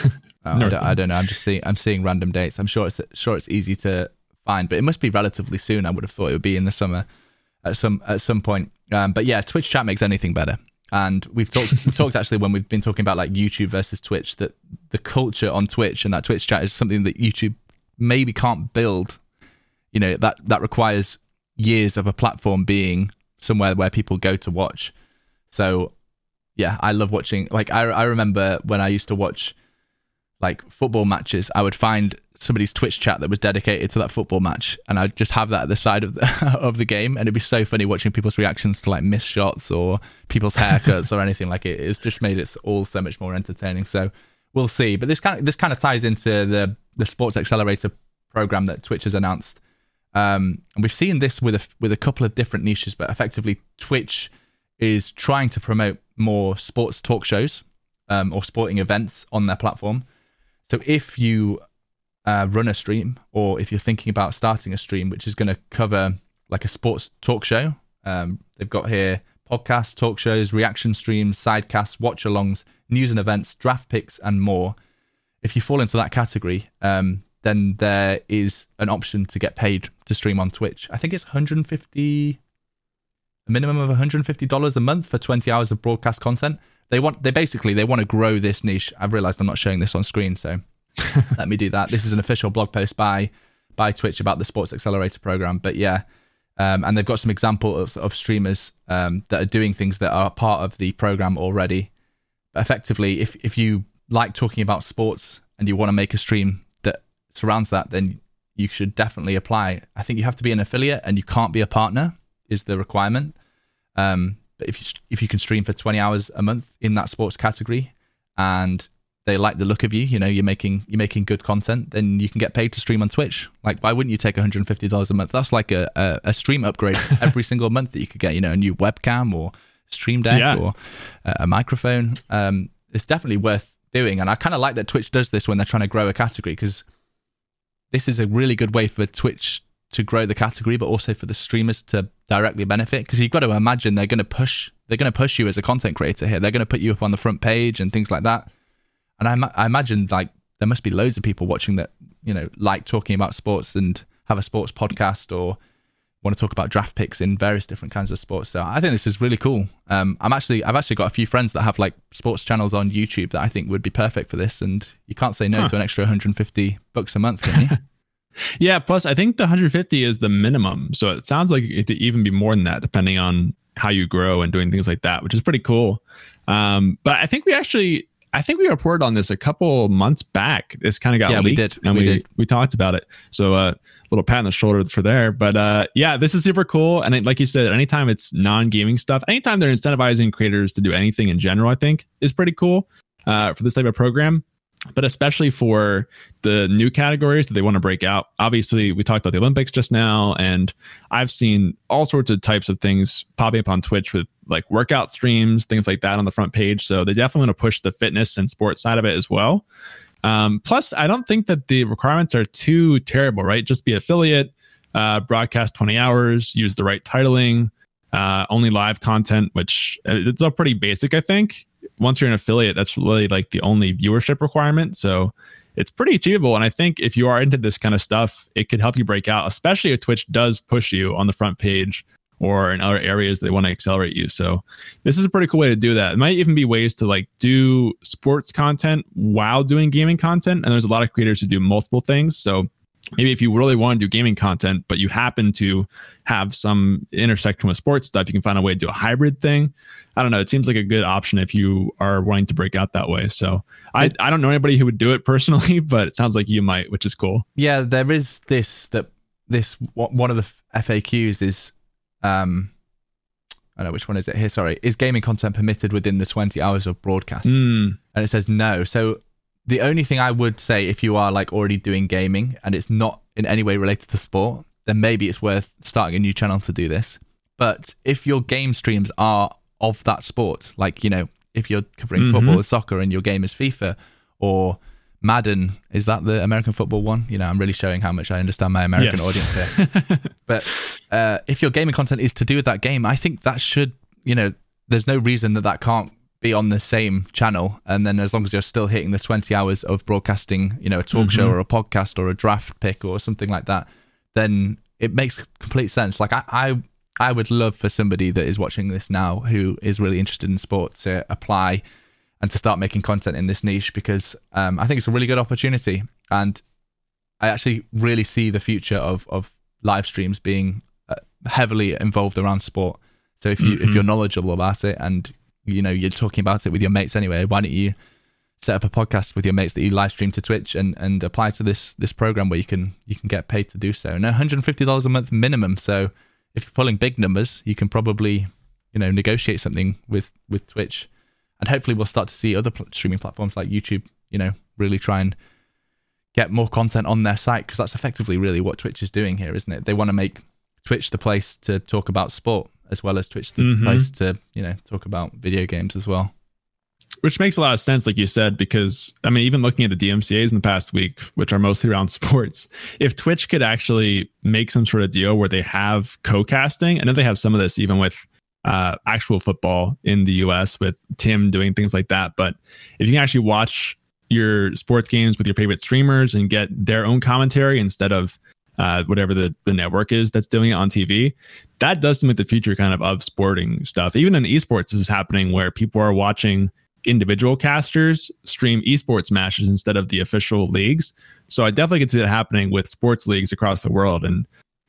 I don't know. I'm seeing random dates. I'm sure it's easy to find, but it must be relatively soon. I would have thought it would be in the summer at some point. But yeah, Twitch chat makes anything better. And we've talked actually when we've been talking about like YouTube versus Twitch, that the culture on Twitch and that Twitch chat is something that YouTube maybe can't build. You know, that requires years of a platform being somewhere where people go to watch. So yeah, I love watching. Like I remember when I used to watch like football matches, I would find somebody's Twitch chat that was dedicated to that football match, and I'd just have that at the side of the game, and it'd be so funny watching people's reactions to like missed shots or people's haircuts or anything like it. It's just made it all so much more entertaining. So we'll see. But this kind of ties into the Sports Accelerator program that Twitch has announced, and we've seen this with a couple of different niches. But effectively, Twitch is trying to promote more sports talk shows or sporting events on their platform. So if you run a stream, or if you're thinking about starting a stream which is going to cover like a sports talk show, they've got here podcasts, talk shows, reaction streams, sidecasts, watch-alongs, news and events, draft picks, and more. If you fall into that category, then there is an option to get paid to stream on Twitch. I think it's a minimum of $150 a month for 20 hours of broadcast content. They want to grow this niche. I've realized I'm not showing this on screen, so let me do that. This is an official blog post by Twitch about the Sports Accelerator program. But yeah, And they've got some examples of streamers that are doing things that are part of the program already. But effectively, if you like talking about sports and you want to make a stream that surrounds that, then you should definitely apply. I think you have to be an affiliate and you can't be a partner is the requirement. But if you can stream for 20 hours a month in that sports category and they like the look of you, you're making good content, then you can get paid to stream on Twitch. Like, why wouldn't you take $150 a month? That's like a stream upgrade every single month that you could get, a new webcam or Stream Deck or a microphone. It's definitely worth doing. And I kind of like that Twitch does this when they're trying to grow a category, because this is a really good way for Twitch to grow the category, but also for the streamers to directly benefit, because you've got to imagine they're going to push you as a content creator here. They're going to put you up on the front page and things like that. And I imagine like there must be loads of people watching that like talking about sports and have a sports podcast or want to talk about draft picks in various different kinds of sports. So I think this is really cool. I've actually got a few friends that have like sports channels on YouTube that I think would be perfect for this, and you can't say no to an extra $150 a month, can you? Yeah, plus I think the 150 is the minimum. So it sounds like it could even be more than that, depending on how you grow and doing things like that, which is pretty cool. But I think we reported on this a couple months back. This kind of got leaked, and we talked about it. So a little pat on the shoulder for there. But this is super cool. And like you said, anytime it's non-gaming stuff, anytime they're incentivizing creators to do anything in general, I think is pretty cool for this type of program. But especially for the new categories that they want to break out. Obviously, we talked about the Olympics just now, and I've seen all sorts of types of things popping up on Twitch with like workout streams, things like that on the front page. So they definitely want to push the fitness and sports side of it as well. Plus, I don't think that the requirements are too terrible, right? Just be affiliate, broadcast 20 hours, use the right titling, only live content, which it's all pretty basic, I think. Once you're an affiliate, that's really like the only viewership requirement. So it's pretty achievable. And I think if you are into this kind of stuff, it could help you break out, especially if Twitch does push you on the front page or in other areas they want to accelerate you. So this is a pretty cool way to do that. It might even be ways to like do sports content while doing gaming content. And there's a lot of creators who do multiple things. So maybe if you really want to do gaming content, but you happen to have some intersection with sports stuff, you can find a way to do a hybrid thing. I don't know. It seems like a good option if you are wanting to break out that way. So I don't know anybody who would do it personally, but it sounds like you might, which is cool. Yeah, there is one of the FAQs is, I don't know which one is it here. Sorry, is gaming content permitted within the 20 hours of broadcast? And it says no. So the only thing I would say, if you are like already doing gaming and it's not in any way related to sport, then maybe it's worth starting a new channel to do this. But if your game streams are of that sport, like, if you're covering football or soccer and your game is FIFA or Madden, is that the American football one? I'm really showing how much I understand my American audience here. But if your gaming content is to do with that game, I think that should, there's no reason that can't be on the same channel. And then as long as you're still hitting the 20 hours of broadcasting, a talk show or a podcast or a draft pick or something like that, then it makes complete sense. Like I would love for somebody that is watching this now who is really interested in sport to apply and to start making content in this niche, because I think it's a really good opportunity. And I actually really see the future of live streams being heavily involved around sport. So if you're knowledgeable about it and you're talking about it with your mates anyway, why don't you set up a podcast with your mates that you live stream to Twitch and apply to this program where you can get paid to do so. Now, $150 a month minimum. So if you're pulling big numbers, you can probably negotiate something with Twitch, and hopefully we'll start to see other streaming platforms like YouTube really try and get more content on their site, because that's effectively really what Twitch is doing here, isn't it? They want to make Twitch the place to talk about sport, as well as Twitch the place to talk about video games as well. Which makes a lot of sense, like you said, because I mean, even looking at the DMCAs in the past week, which are mostly around sports, if Twitch could actually make some sort of deal where they have co-casting, I know they have some of this even with actual football in the US with Tim doing things like that. But if you can actually watch your sports games with your favorite streamers and get their own commentary instead of whatever the network is that's doing it on TV, that does seem like the future kind of sporting stuff. Even in esports, this is happening where people are watching individual casters stream esports matches instead of the official leagues. So I definitely can see that happening with sports leagues across the world. And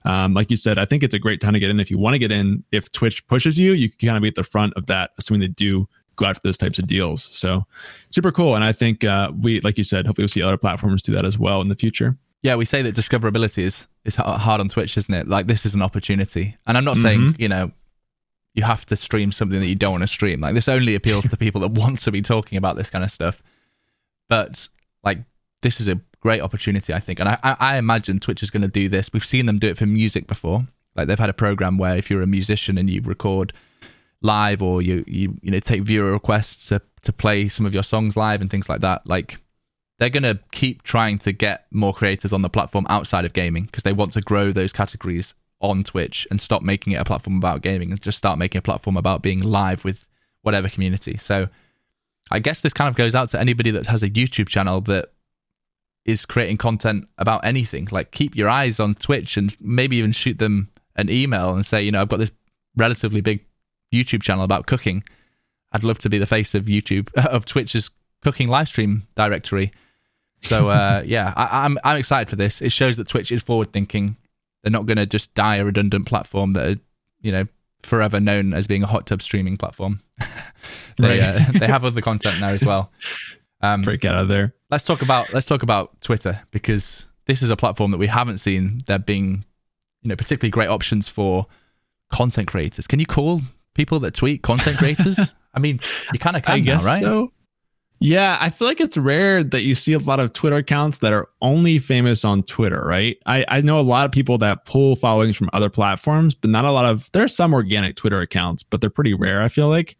Like you said, I think it's a great time to get in. If you want to get in, if Twitch pushes you, you can kind of be at the front of that, assuming they do go after those types of deals. So super cool. And I think we, like you said, hopefully we'll see other platforms do that as well in the future. Yeah, we say that discoverability is hard on Twitch, isn't it? Like, this is an opportunity. And I'm not saying, you know, you have to stream something that you don't want to stream. Like, this only appeals to people that want to be talking about this kind of stuff. But, like, this is a great opportunity, I think. And I imagine Twitch is going to do this. We've seen them do it for music before. Like, they've had a program where if you're a musician and you record live, or you know, take viewer requests to play some of your songs live and things like that, like, they're going to keep trying to get more creators on the platform outside of gaming, because they want to grow those categories on Twitch and stop making it a platform about gaming and just start making a platform about being live with whatever community. So I guess this kind of goes out to anybody that has a YouTube channel that is creating content about anything. Like, keep your eyes on Twitch and maybe even shoot them an email and say, you know, I've got this relatively big YouTube channel about cooking. I'd love to be the face of YouTube, of Twitch's cooking live stream directory. So yeah, I'm excited for this. It shows that Twitch is forward thinking. They're not going to just die a redundant platform that are, you know, forever known as being a hot tub streaming platform. They have other content now as well. Break out of there. Let's talk about Twitter, because this is a platform that we haven't seen there being, you know, particularly great options for content creators. Can you call people that tweet content creators? I mean, you kind of can now, right? So. Yeah, I feel like it's rare that you see a lot of Twitter accounts that are only famous on Twitter, right? I know a lot of people that pull followings from other platforms, but not a lot of, there are some organic Twitter accounts, but they're pretty rare, I feel like.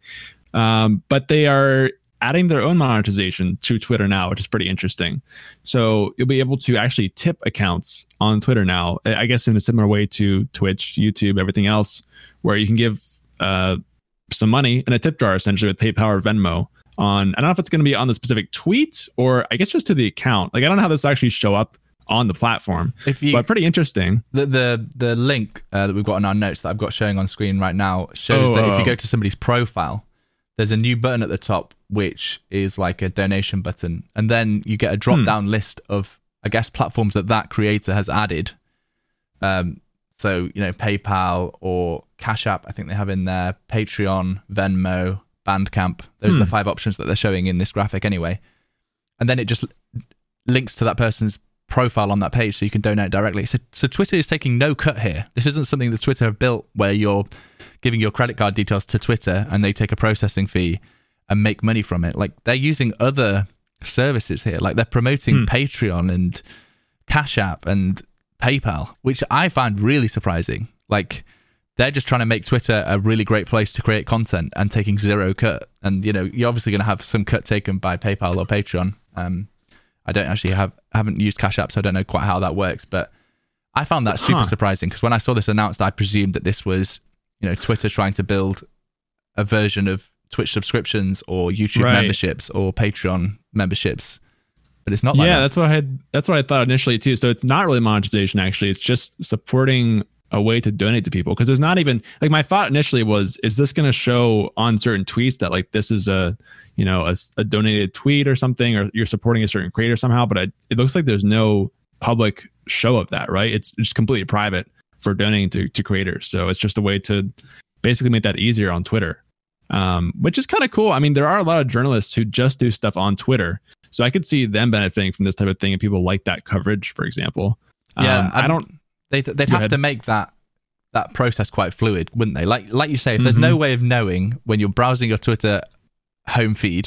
But they are adding their own monetization to Twitter now, which is pretty interesting. So you'll be able to actually tip accounts on Twitter now, I guess in a similar way to Twitch, YouTube, everything else, where you can give some money in a tip jar, essentially, with PayPal or Venmo. I don't know if it's going to be on the specific tweet or I guess just to the account. Like, I don't know how this actually show up on the platform, but pretty interesting. The link that we've got in our notes that I've got showing on screen right now shows that if you go to somebody's profile, there's a new button at the top, which is like a donation button. And then you get a drop down list of, I guess, platforms that creator has added. So, you know, PayPal or Cash App, I think they have in there, Patreon, Venmo, Bandcamp. Those are the 5 options that they're showing in this graphic anyway. And then it just links to that person's profile on that page so you can donate directly. So Twitter is taking no cut here. This isn't something that Twitter have built where you're giving your credit card details to Twitter and they take a processing fee and make money from it. Like, they're using other services here. Like, they're promoting Patreon and Cash App and PayPal, which I find really surprising. Like, they're just trying to make Twitter a really great place to create content and taking zero cut. And, you know, you're obviously going to have some cut taken by PayPal or Patreon. I don't actually haven't used Cash App, so I don't know quite how that works. But I found that super surprising, because when I saw this announced, I presumed that this was, you know, Twitter trying to build a version of Twitch subscriptions or YouTube memberships or Patreon memberships. But it's not like that. That's what I thought initially too. So it's not really monetization, actually. It's just supporting a way to donate to people, because there's not even, like, my thought initially was, is this going to show on certain tweets that, like, this is a donated tweet or something, or you're supporting a certain creator somehow? But it looks like there's no public show of that, right? It's just completely private for donating to creators. So it's just a way to basically make that easier on Twitter, which is kind of cool. I mean, there are a lot of journalists who just do stuff on Twitter, so I could see them benefiting from this type of thing, and people like that coverage, for example. Yeah, They'd have to make that process quite fluid, wouldn't they? Like you say, if there's no way of knowing when you're browsing your Twitter home feed,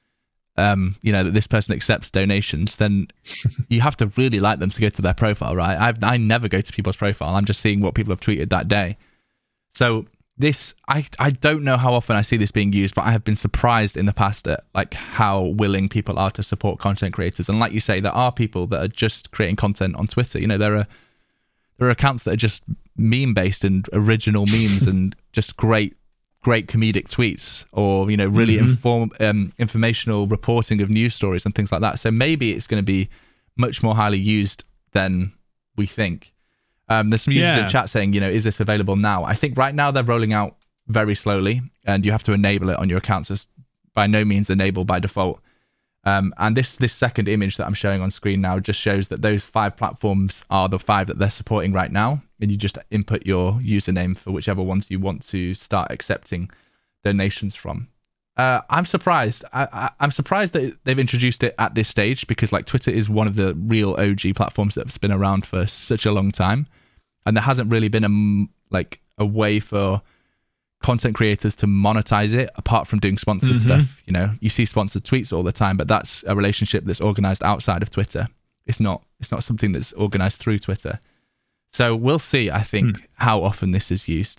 you know, that this person accepts donations, then you have to really like them to go to their profile, right? I never go to people's profile. I'm just seeing what people have tweeted that day. So this, I don't know how often I see this being used, but I have been surprised in the past at, like, how willing people are to support content creators. And like you say, there are people that are just creating content on Twitter. You know, there are accounts that are just meme-based and original memes and just great comedic tweets, or, you know, really informational reporting of news stories and things like that. So maybe it's going to be much more highly used than we think. There's some users in chat saying, you know, is this available now? I think right now they're rolling out very slowly, and you have to enable it on your accounts. It's by no means enabled by default. And this second image that I'm showing on screen now just shows that those 5 platforms are the 5 that they're supporting right now. And you just input your username for whichever ones you want to start accepting donations from. I'm surprised. I'm surprised that they've introduced it at this stage, because like Twitter is one of the real OG platforms that's been around for such a long time. And there hasn't really been a way for content creators to monetize it apart from doing sponsored stuff. You know, you see sponsored tweets all the time, but that's a relationship that's organized outside of Twitter. It's not something that's organized through Twitter. So we'll see, I think, how often this is used.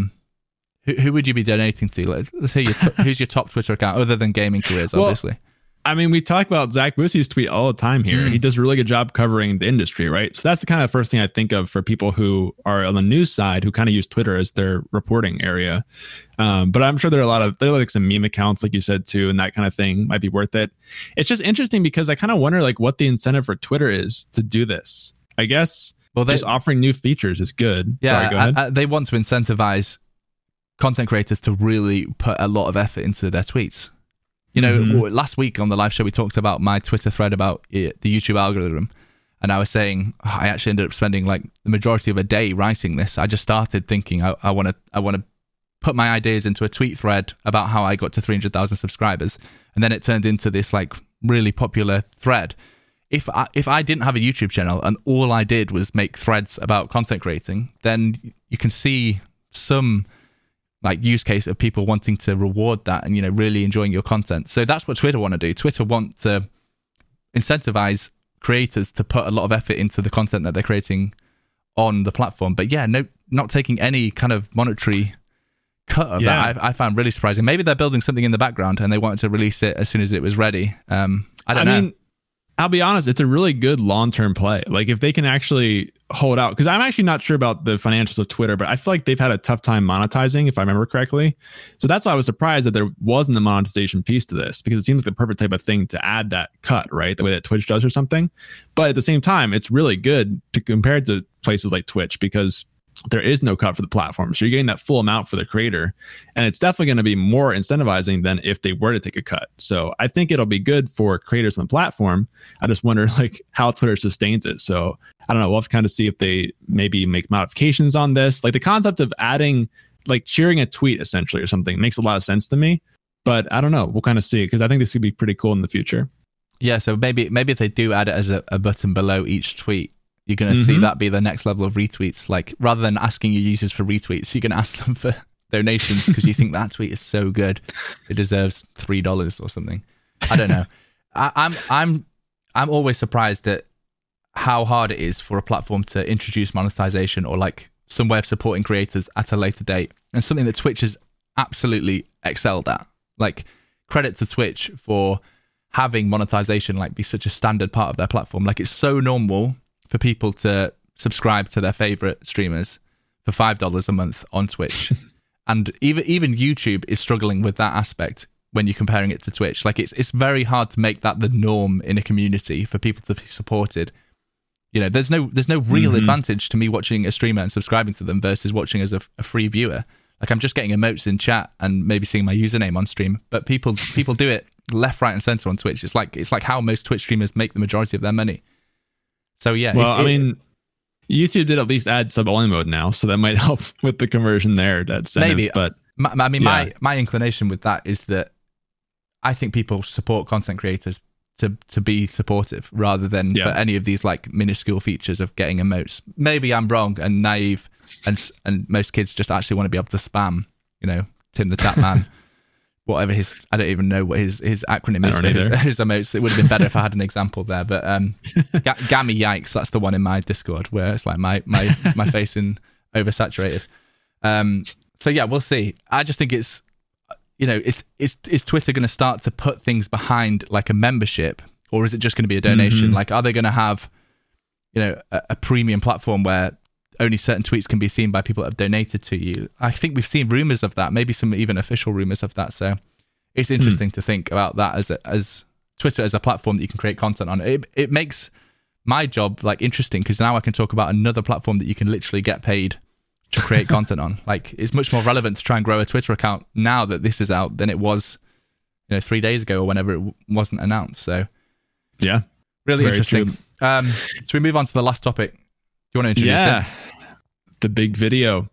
Who would you be donating to? Let's say who's your top Twitter account other than gaming careers, obviously? I mean, we talk about Zach Boosie's tweet all the time here. He does a really good job covering the industry, right? So that's the kind of first thing I think of for people who are on the news side who kind of use Twitter as their reporting area. But I'm sure there are like some meme accounts, like you said, too, and that kind of thing might be worth it. It's just interesting because I kind of wonder like what the incentive for Twitter is to do this. I guess just offering new features is good. Yeah, sorry, go ahead. They want to incentivize content creators to really put a lot of effort into their tweets. You know, last week on the live show, we talked about my Twitter thread about the YouTube algorithm. And I was saying, I actually ended up spending like the majority of a day writing this. I just started thinking I want to put my ideas into a tweet thread about how I got to 300,000 subscribers. And then it turned into this like really popular thread. If I didn't have a YouTube channel and all I did was make threads about content creating, then you can see some like use case of people wanting to reward that and, you know, really enjoying your content. So that's what Twitter want to do. Twitter want to incentivize creators to put a lot of effort into the content that they're creating on the platform. But yeah, not taking any kind of monetary cut of that. I found really surprising. Maybe they're building something in the background and they wanted to release it as soon as it was ready. I mean, I'll be honest, it's a really good long-term play. Like if they can actually hold out, because I'm actually not sure about the financials of Twitter, but I feel like they've had a tough time monetizing, if I remember correctly. So that's why I was surprised that there wasn't a monetization piece to this, because it seems like the perfect type of thing to add that cut, right? The way that Twitch does or something. But at the same time, it's really good to compare it to places like Twitch, because there is no cut for the platform. So you're getting that full amount for the creator. And it's definitely going to be more incentivizing than if they were to take a cut. So I think it'll be good for creators on the platform. I just wonder like how Twitter sustains it. So I don't know. We'll have to kind of see if they maybe make modifications on this. Like the concept of adding, like cheering a tweet essentially or something makes a lot of sense to me. But I don't know. We'll kind of see, because I think this could be pretty cool in the future. Yeah. So maybe if they do add it as a button below each tweet, you're going to see that be the next level of retweets. Like rather than asking your users for retweets, you can ask them for donations because you think that tweet is so good, it deserves $3 or something. I don't know. I'm always surprised at how hard it is for a platform to introduce monetization or like some way of supporting creators at a later date, and something that Twitch has absolutely excelled at. Like credit to Twitch for having monetization like be such a standard part of their platform. Like it's so normal for people to subscribe to their favorite streamers for $5 a month on Twitch. And even YouTube is struggling with that aspect when you're comparing it to Twitch. Like it's very hard to make that the norm in a community for people to be supported. You know, there's no real advantage to me watching a streamer and subscribing to them versus watching as a free viewer. Like I'm just getting emotes in chat and maybe seeing my username on stream, but people do it left, right, and center on Twitch. It's like how most Twitch streamers make the majority of their money. So yeah, well, I mean, YouTube did at least add sub-only mode now, so that might help with the conversion there. That's maybe, but my inclination with that is that I think people support content creators to be supportive rather than for any of these like minuscule features of getting emotes. Maybe I'm wrong and naive, and most kids just actually want to be able to spam, you know, Tim the Chat Man. Whatever I don't even know what his acronym is for his emotes. It would have been better if I had an example there. But Gammy Yikes, that's the one in my Discord where it's like my face in oversaturated. So yeah, we'll see. I just think it's, you know, is Twitter going to start to put things behind like a membership, or is it just going to be a donation? Like, are they going to have, you know, a premium platform where only certain tweets can be seen by people that have donated to you? I think we've seen rumors of that, maybe some even official rumors of that. So it's interesting to think about that as Twitter as a platform that you can create content on. It makes my job like interesting because now I can talk about another platform that you can literally get paid to create content on. Like it's much more relevant to try and grow a Twitter account now that this is out than it was 3 days ago or whenever it wasn't announced. So yeah, really interesting. Should we move on to the last topic? Do you want to introduce it? The big video.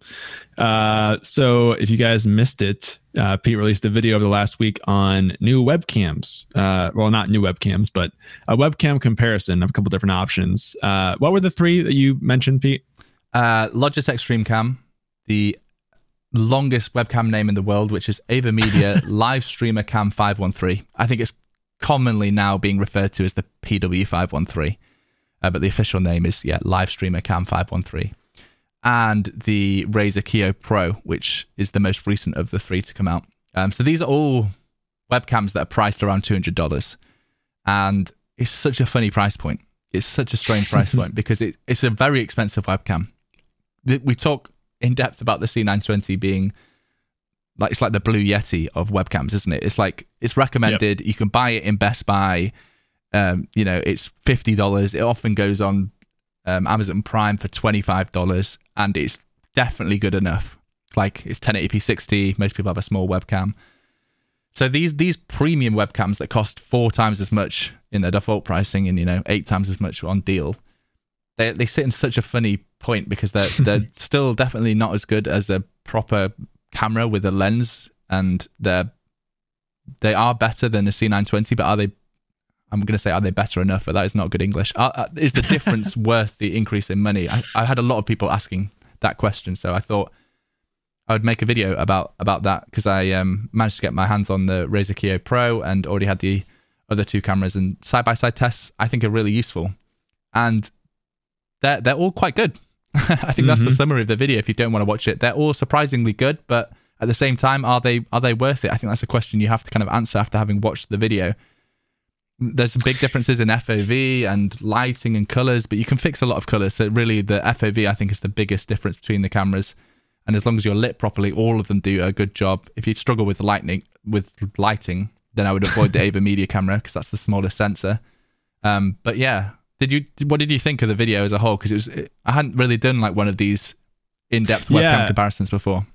So if you guys missed it, Pete released a video over the last week on new webcams. Well, not new webcams, but a webcam comparison of a couple different options. What were the three that you mentioned, Pete? Logitech StreamCam, the longest webcam name in the world, which is AverMedia Live Streamer Cam 513. I think it's commonly now being referred to as the PW513, but the official name is Live Streamer Cam 513. And the Razer Kiyo Pro, which is the most recent of the three to come out. So these are all webcams that are priced around $200. And it's such a funny price point. It's such a strange price point because it's a very expensive webcam. We talk in depth about the C920 being like, it's like the Blue Yeti of webcams, isn't it? It's like, it's recommended. Yep. You can buy it in Best Buy. It's $50. It often goes on Amazon Prime for $25, and it's definitely good enough. Like, it's 1080p 60. Most people have a small webcam. So these premium webcams that cost 4 times as much in their default pricing and 8 times as much on deal, they sit in such a funny point because they're still definitely not as good as a proper camera with a lens, and they are better than a C920, but are they? I'm going to say, are they better enough? But that is not good English. Is the difference worth the increase in money? I had a lot of people asking that question, so I thought I would make a video about that because I managed to get my hands on the Razer Kiyo Pro and already had the other 2 cameras, and side-by-side tests I think are really useful. And they're all quite good. I think that's the summary of the video if you don't want to watch it. They're all surprisingly good, but at the same time, are they worth it? I think that's a question you have to kind of answer after having watched the video. There's big differences in FOV and lighting and colors, but you can fix a lot of colors. So really the FOV, I think, is the biggest difference between the cameras. And as long as you're lit properly, all of them do a good job. If you struggle with lighting, then I would avoid the AverMedia camera because that's the smallest sensor. But yeah, what did you think of the video as a whole? Because I hadn't really done like one of these in-depth webcam comparisons before.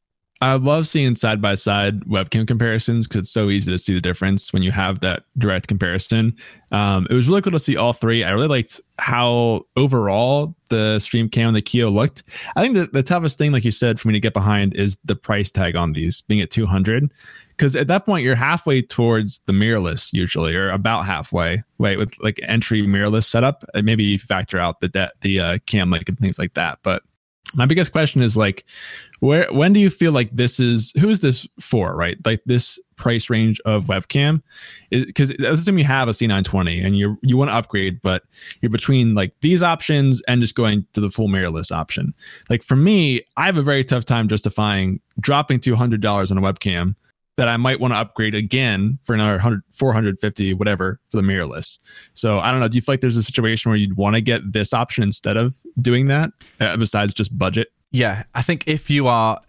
I love seeing side-by-side webcam comparisons because it's so easy to see the difference when you have that direct comparison. It was really cool to see all three. I really liked how overall the StreamCam and the Kiyo looked. I think the toughest thing, like you said, for me to get behind is the price tag on these being at $200. Because at that point, you're halfway towards the mirrorless usually, or about halfway, right, with like entry mirrorless setup. And maybe you factor out the cam link and things like that. But my biggest question is like, when do you feel like who is this for, right? Like this price range of webcam, because let's assume you have a C920 and you want to upgrade, but you're between like these options and just going to the full mirrorless option. Like for me, I have a very tough time justifying dropping $200 on a webcam that I might want to upgrade again for another $100, $450, whatever, for the mirrorless. So I don't know. Do you feel like there's a situation where you'd want to get this option instead of doing that, besides just budget? Yeah, I think if you are,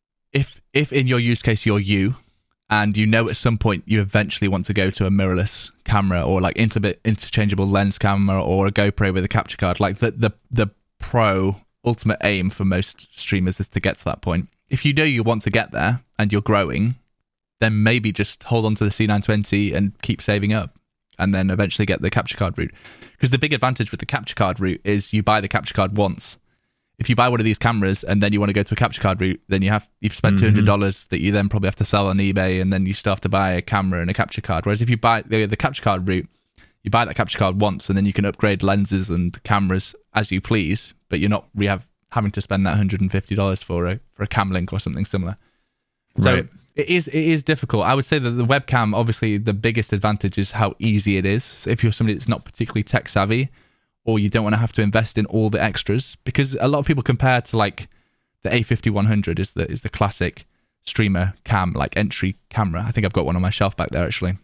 if in your use case you're you, and at some point you eventually want to go to a mirrorless camera or like interchangeable lens camera or a GoPro with a capture card, like the pro ultimate aim for most streamers is to get to that point. If you know you want to get there and you're growing, then maybe just hold on to the C920 and keep saving up and then eventually get the capture card route. Because the big advantage with the capture card route is you buy the capture card once. If you buy one of these cameras and then you want to go to a capture card route, then you've spent $200 that you then probably have to sell on eBay, and then you still have to buy a camera and a capture card. Whereas if you buy the capture card route, you buy that capture card once and then you can upgrade lenses and cameras as you please, but you're not having to spend that $150 for a cam link or something similar. Right. So it is difficult. I would say that the webcam, obviously, the biggest advantage is how easy it is. So if you're somebody that's not particularly tech savvy, or you don't want to have to invest in all the extras, because a lot of people compare to like the A50-100 is the classic streamer cam, like entry camera. I think I've got one on my shelf back there actually.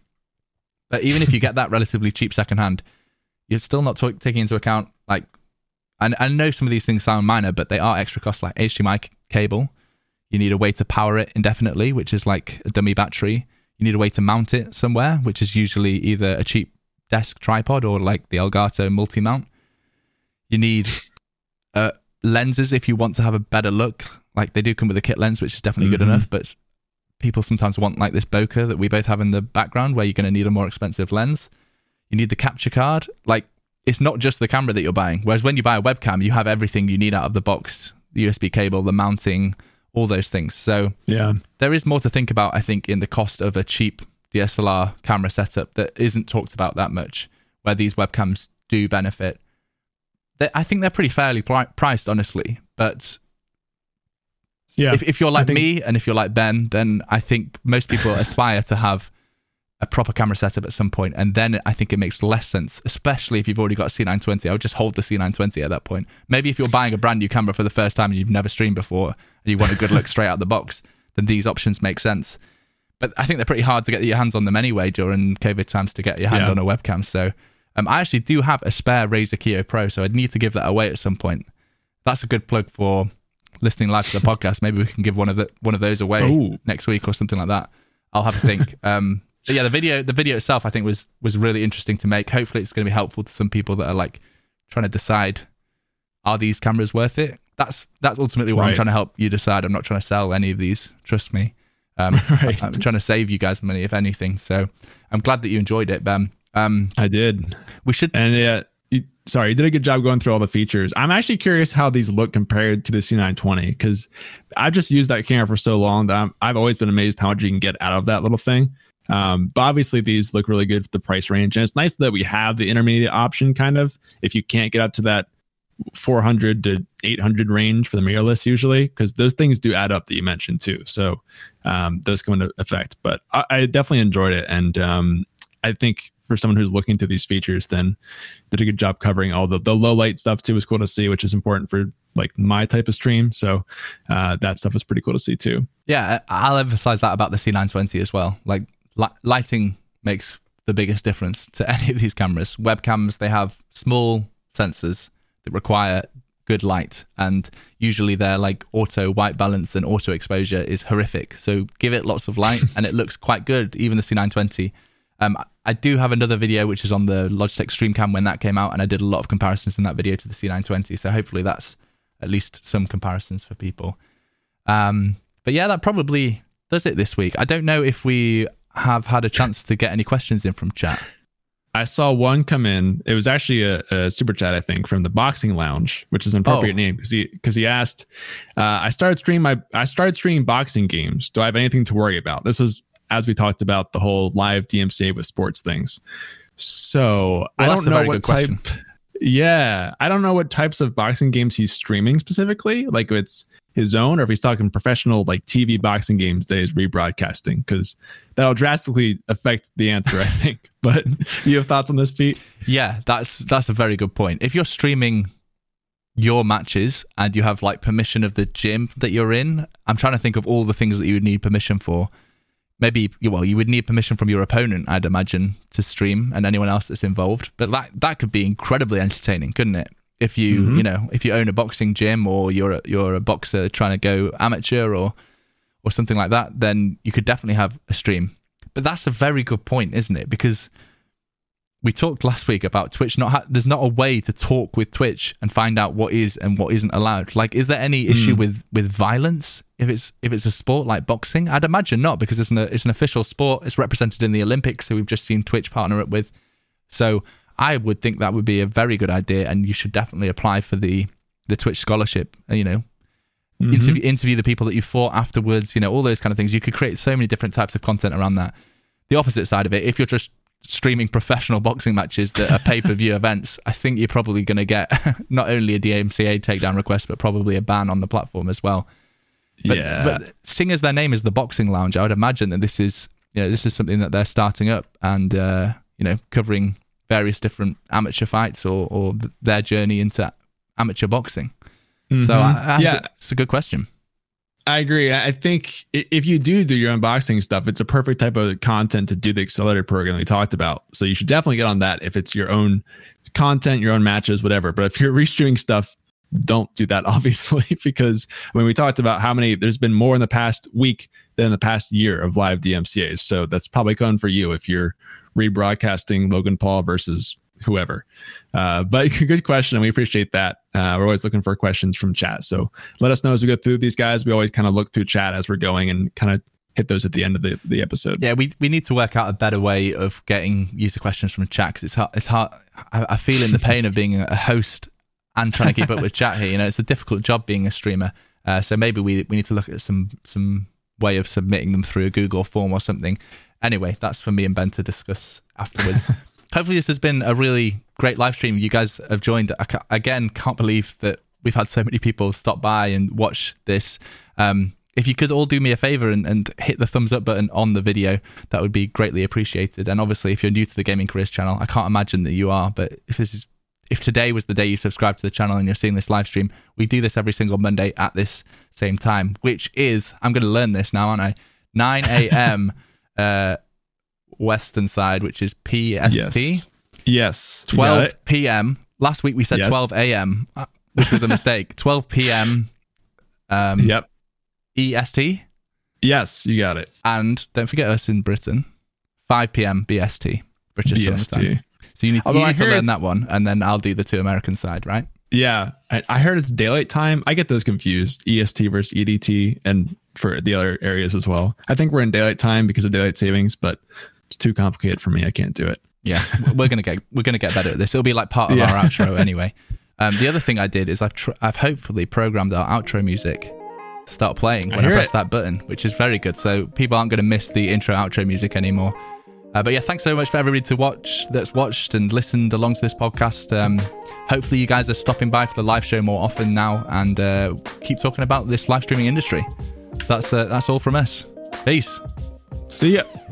But even if you get that relatively cheap secondhand, you're still not taking into account like, and I know some of these things sound minor, but they are extra costs, like HDMI cable. You need a way to power it indefinitely, which is like a dummy battery. You need a way to mount it somewhere, which is usually either a cheap desk tripod or like the Elgato multi-mount. You need lenses if you want to have a better look. Like they do come with a kit lens, which is definitely good enough, but people sometimes want like this bokeh that we both have in the background, where you're going to need a more expensive lens. You need the capture card. Like, it's not just the camera that you're buying. Whereas when you buy a webcam, you have everything you need out of the box, the USB cable, the mounting, all those things. So yeah, there is more to think about, I think, in the cost of a cheap DSLR camera setup that isn't talked about that much, where these webcams do benefit. I think they're pretty fairly priced, honestly. But yeah, if you're like me and if you're like Ben, then I think most people aspire to have a proper camera setup at some point, and then I think it makes less sense, especially if you've already got a C920. I would just hold the C920 at that point. Maybe if you're buying a brand new camera for the first time and you've never streamed before and you want a good look straight out the box, then these options make sense. But I think they're pretty hard to get your hands on them anyway during COVID times, to get your hand on a webcam. So I actually do have a spare Razer Kiyo Pro, so I'd need to give that away at some point. That's a good plug for listening live to the podcast. Maybe we can give one of those away next week or something like that. I'll have a think. But yeah, the video itself I think was really interesting to make. Hopefully it's going to be helpful to some people that are like trying to decide, are these cameras worth it? That's ultimately what I'm trying to help you decide. I'm not trying to sell any of these, trust me. I'm trying to save you guys money, if anything. So I'm glad that you enjoyed it, Ben. I did. We should. And you did a good job going through all the features. I'm actually curious how these look compared to the C920, because I've just used that camera for so long that I've always been amazed how much you can get out of that little thing. But obviously these look really good for the price range, and it's nice that we have the intermediate option, kind of, if you can't get up to that 400 to 800 range for the mirrorless usually, because those things do add up that you mentioned too. So those come into effect, but I definitely enjoyed it. And I think for someone who's looking to these features, then did a good job covering all the low light stuff too. Was cool to see, which is important for like my type of stream. So that stuff is pretty cool to see too. Yeah, I'll emphasize that about the C920 as well. Like lighting makes the biggest difference to any of these cameras. Webcams, they have small sensors that require good light, and usually they're like auto white balance and auto exposure is horrific. So give it lots of light and it looks quite good, even the C920. I do have another video which is on the Logitech StreamCam when that came out, and I did a lot of comparisons in that video to the C920, so hopefully that's at least some comparisons for people. But yeah, that probably does it this week. I don't know if we have had a chance to get any questions in from chat. I saw one come in. It was actually a super chat, I think, from the Boxing Lounge, which is an appropriate name, because he asked, I started streaming boxing games. Do I have anything to worry about? This was as we talked about the whole live DMCA with sports things. So I don't know what type. Yeah, I don't know what types of boxing games he's streaming specifically. Like if it's his own, or if he's talking professional like TV boxing games that he's rebroadcasting, because that'll drastically affect the answer, I think. But you have thoughts on this, Pete? Yeah, that's a very good point. If you're streaming your matches and you have like permission of the gym that you're in, I'm trying to think of all the things that you would need permission for. Maybe, well, you would need permission from your opponent, I'd imagine, to stream, and anyone else that's involved. But that could be incredibly entertaining, couldn't it? If you, if you own a boxing gym, or you're a boxer trying to go amateur or something like that, then you could definitely have a stream. But that's a very good point, isn't it? Because we talked last week about Twitch there's not a way to talk with Twitch and find out what is and what isn't allowed. Like, is there any issue with violence if it's a sport like boxing? I'd imagine not, because it's an official sport. It's represented in the Olympics, who we've just seen Twitch partner up with. So I would think that would be a very good idea, and you should definitely apply for the Twitch scholarship. Interview the people that you fought afterwards. All those kind of things. You could create so many different types of content around that. The opposite side of it, if you're just streaming professional boxing matches that are pay-per-view events, I think you're probably going to get not only a DMCA takedown request, but probably a ban on the platform as well. But seeing as their name is the Boxing Lounge, I would imagine that this is something that they're starting up and covering various different amateur fights or their journey into amateur boxing. So it's a good question. I agree. I think if you do your unboxing stuff, it's a perfect type of content to do the accelerator program we talked about. So you should definitely get on that if it's your own content, your own matches, whatever. But if you're restreaming stuff, don't do that, obviously, because we talked about how many, there's been more in the past week than in the past year of live DMCAs. So that's probably going for you if you're rebroadcasting Logan Paul versus whoever. But good question, and we appreciate that. We're always looking for questions from chat, so let us know as we go through these guys. We always kind of look through chat as we're going and kind of hit those at the end of the episode. Yeah, we need to work out a better way of getting user questions from chat, because it's hard. I feel in the pain of being a host and trying to keep up with chat here. It's a difficult job being a streamer. So maybe we need to look at some way of submitting them through a Google form or something. Anyway, that's for me and Ben to discuss afterwards. Hopefully this has been a really great live stream. You guys have joined. I can't believe that we've had so many people stop by and watch this. If you could all do me a favor and hit the thumbs up button on the video, that would be greatly appreciated. And obviously, if you're new to the Gaming Careers channel, I can't imagine that you are, but if today was the day you subscribe to the channel and you're seeing this live stream, we do this every single Monday at this same time, which is, I'm going to learn this now, aren't I? 9 a.m. Western side, which is PST. Yes. 12 p.m. Last week we said 12 a.m., which was a mistake. 12 p.m. Yep. EST. Yes, you got it. And don't forget us in Britain, 5 p.m. BST, British Summer Time. So you need to learn that one, and then I'll do the 2 American side, right? Yeah, I heard it's daylight time. I get those confused, EST versus EDT, and for the other areas as well. I think we're in daylight time because of daylight savings, but it's too complicated for me. I can't do it. Yeah, we're gonna get better at this. It'll be like part of our outro anyway. The other thing I did is I've hopefully programmed our outro music to start playing when I press that button, which is very good. So people aren't going to miss the intro outro music anymore. But yeah, thanks so much for everybody that's watched and listened along to this podcast. Hopefully you guys are stopping by for the live show more often now, and keep talking about this live streaming industry. That's all from us. Peace. See ya.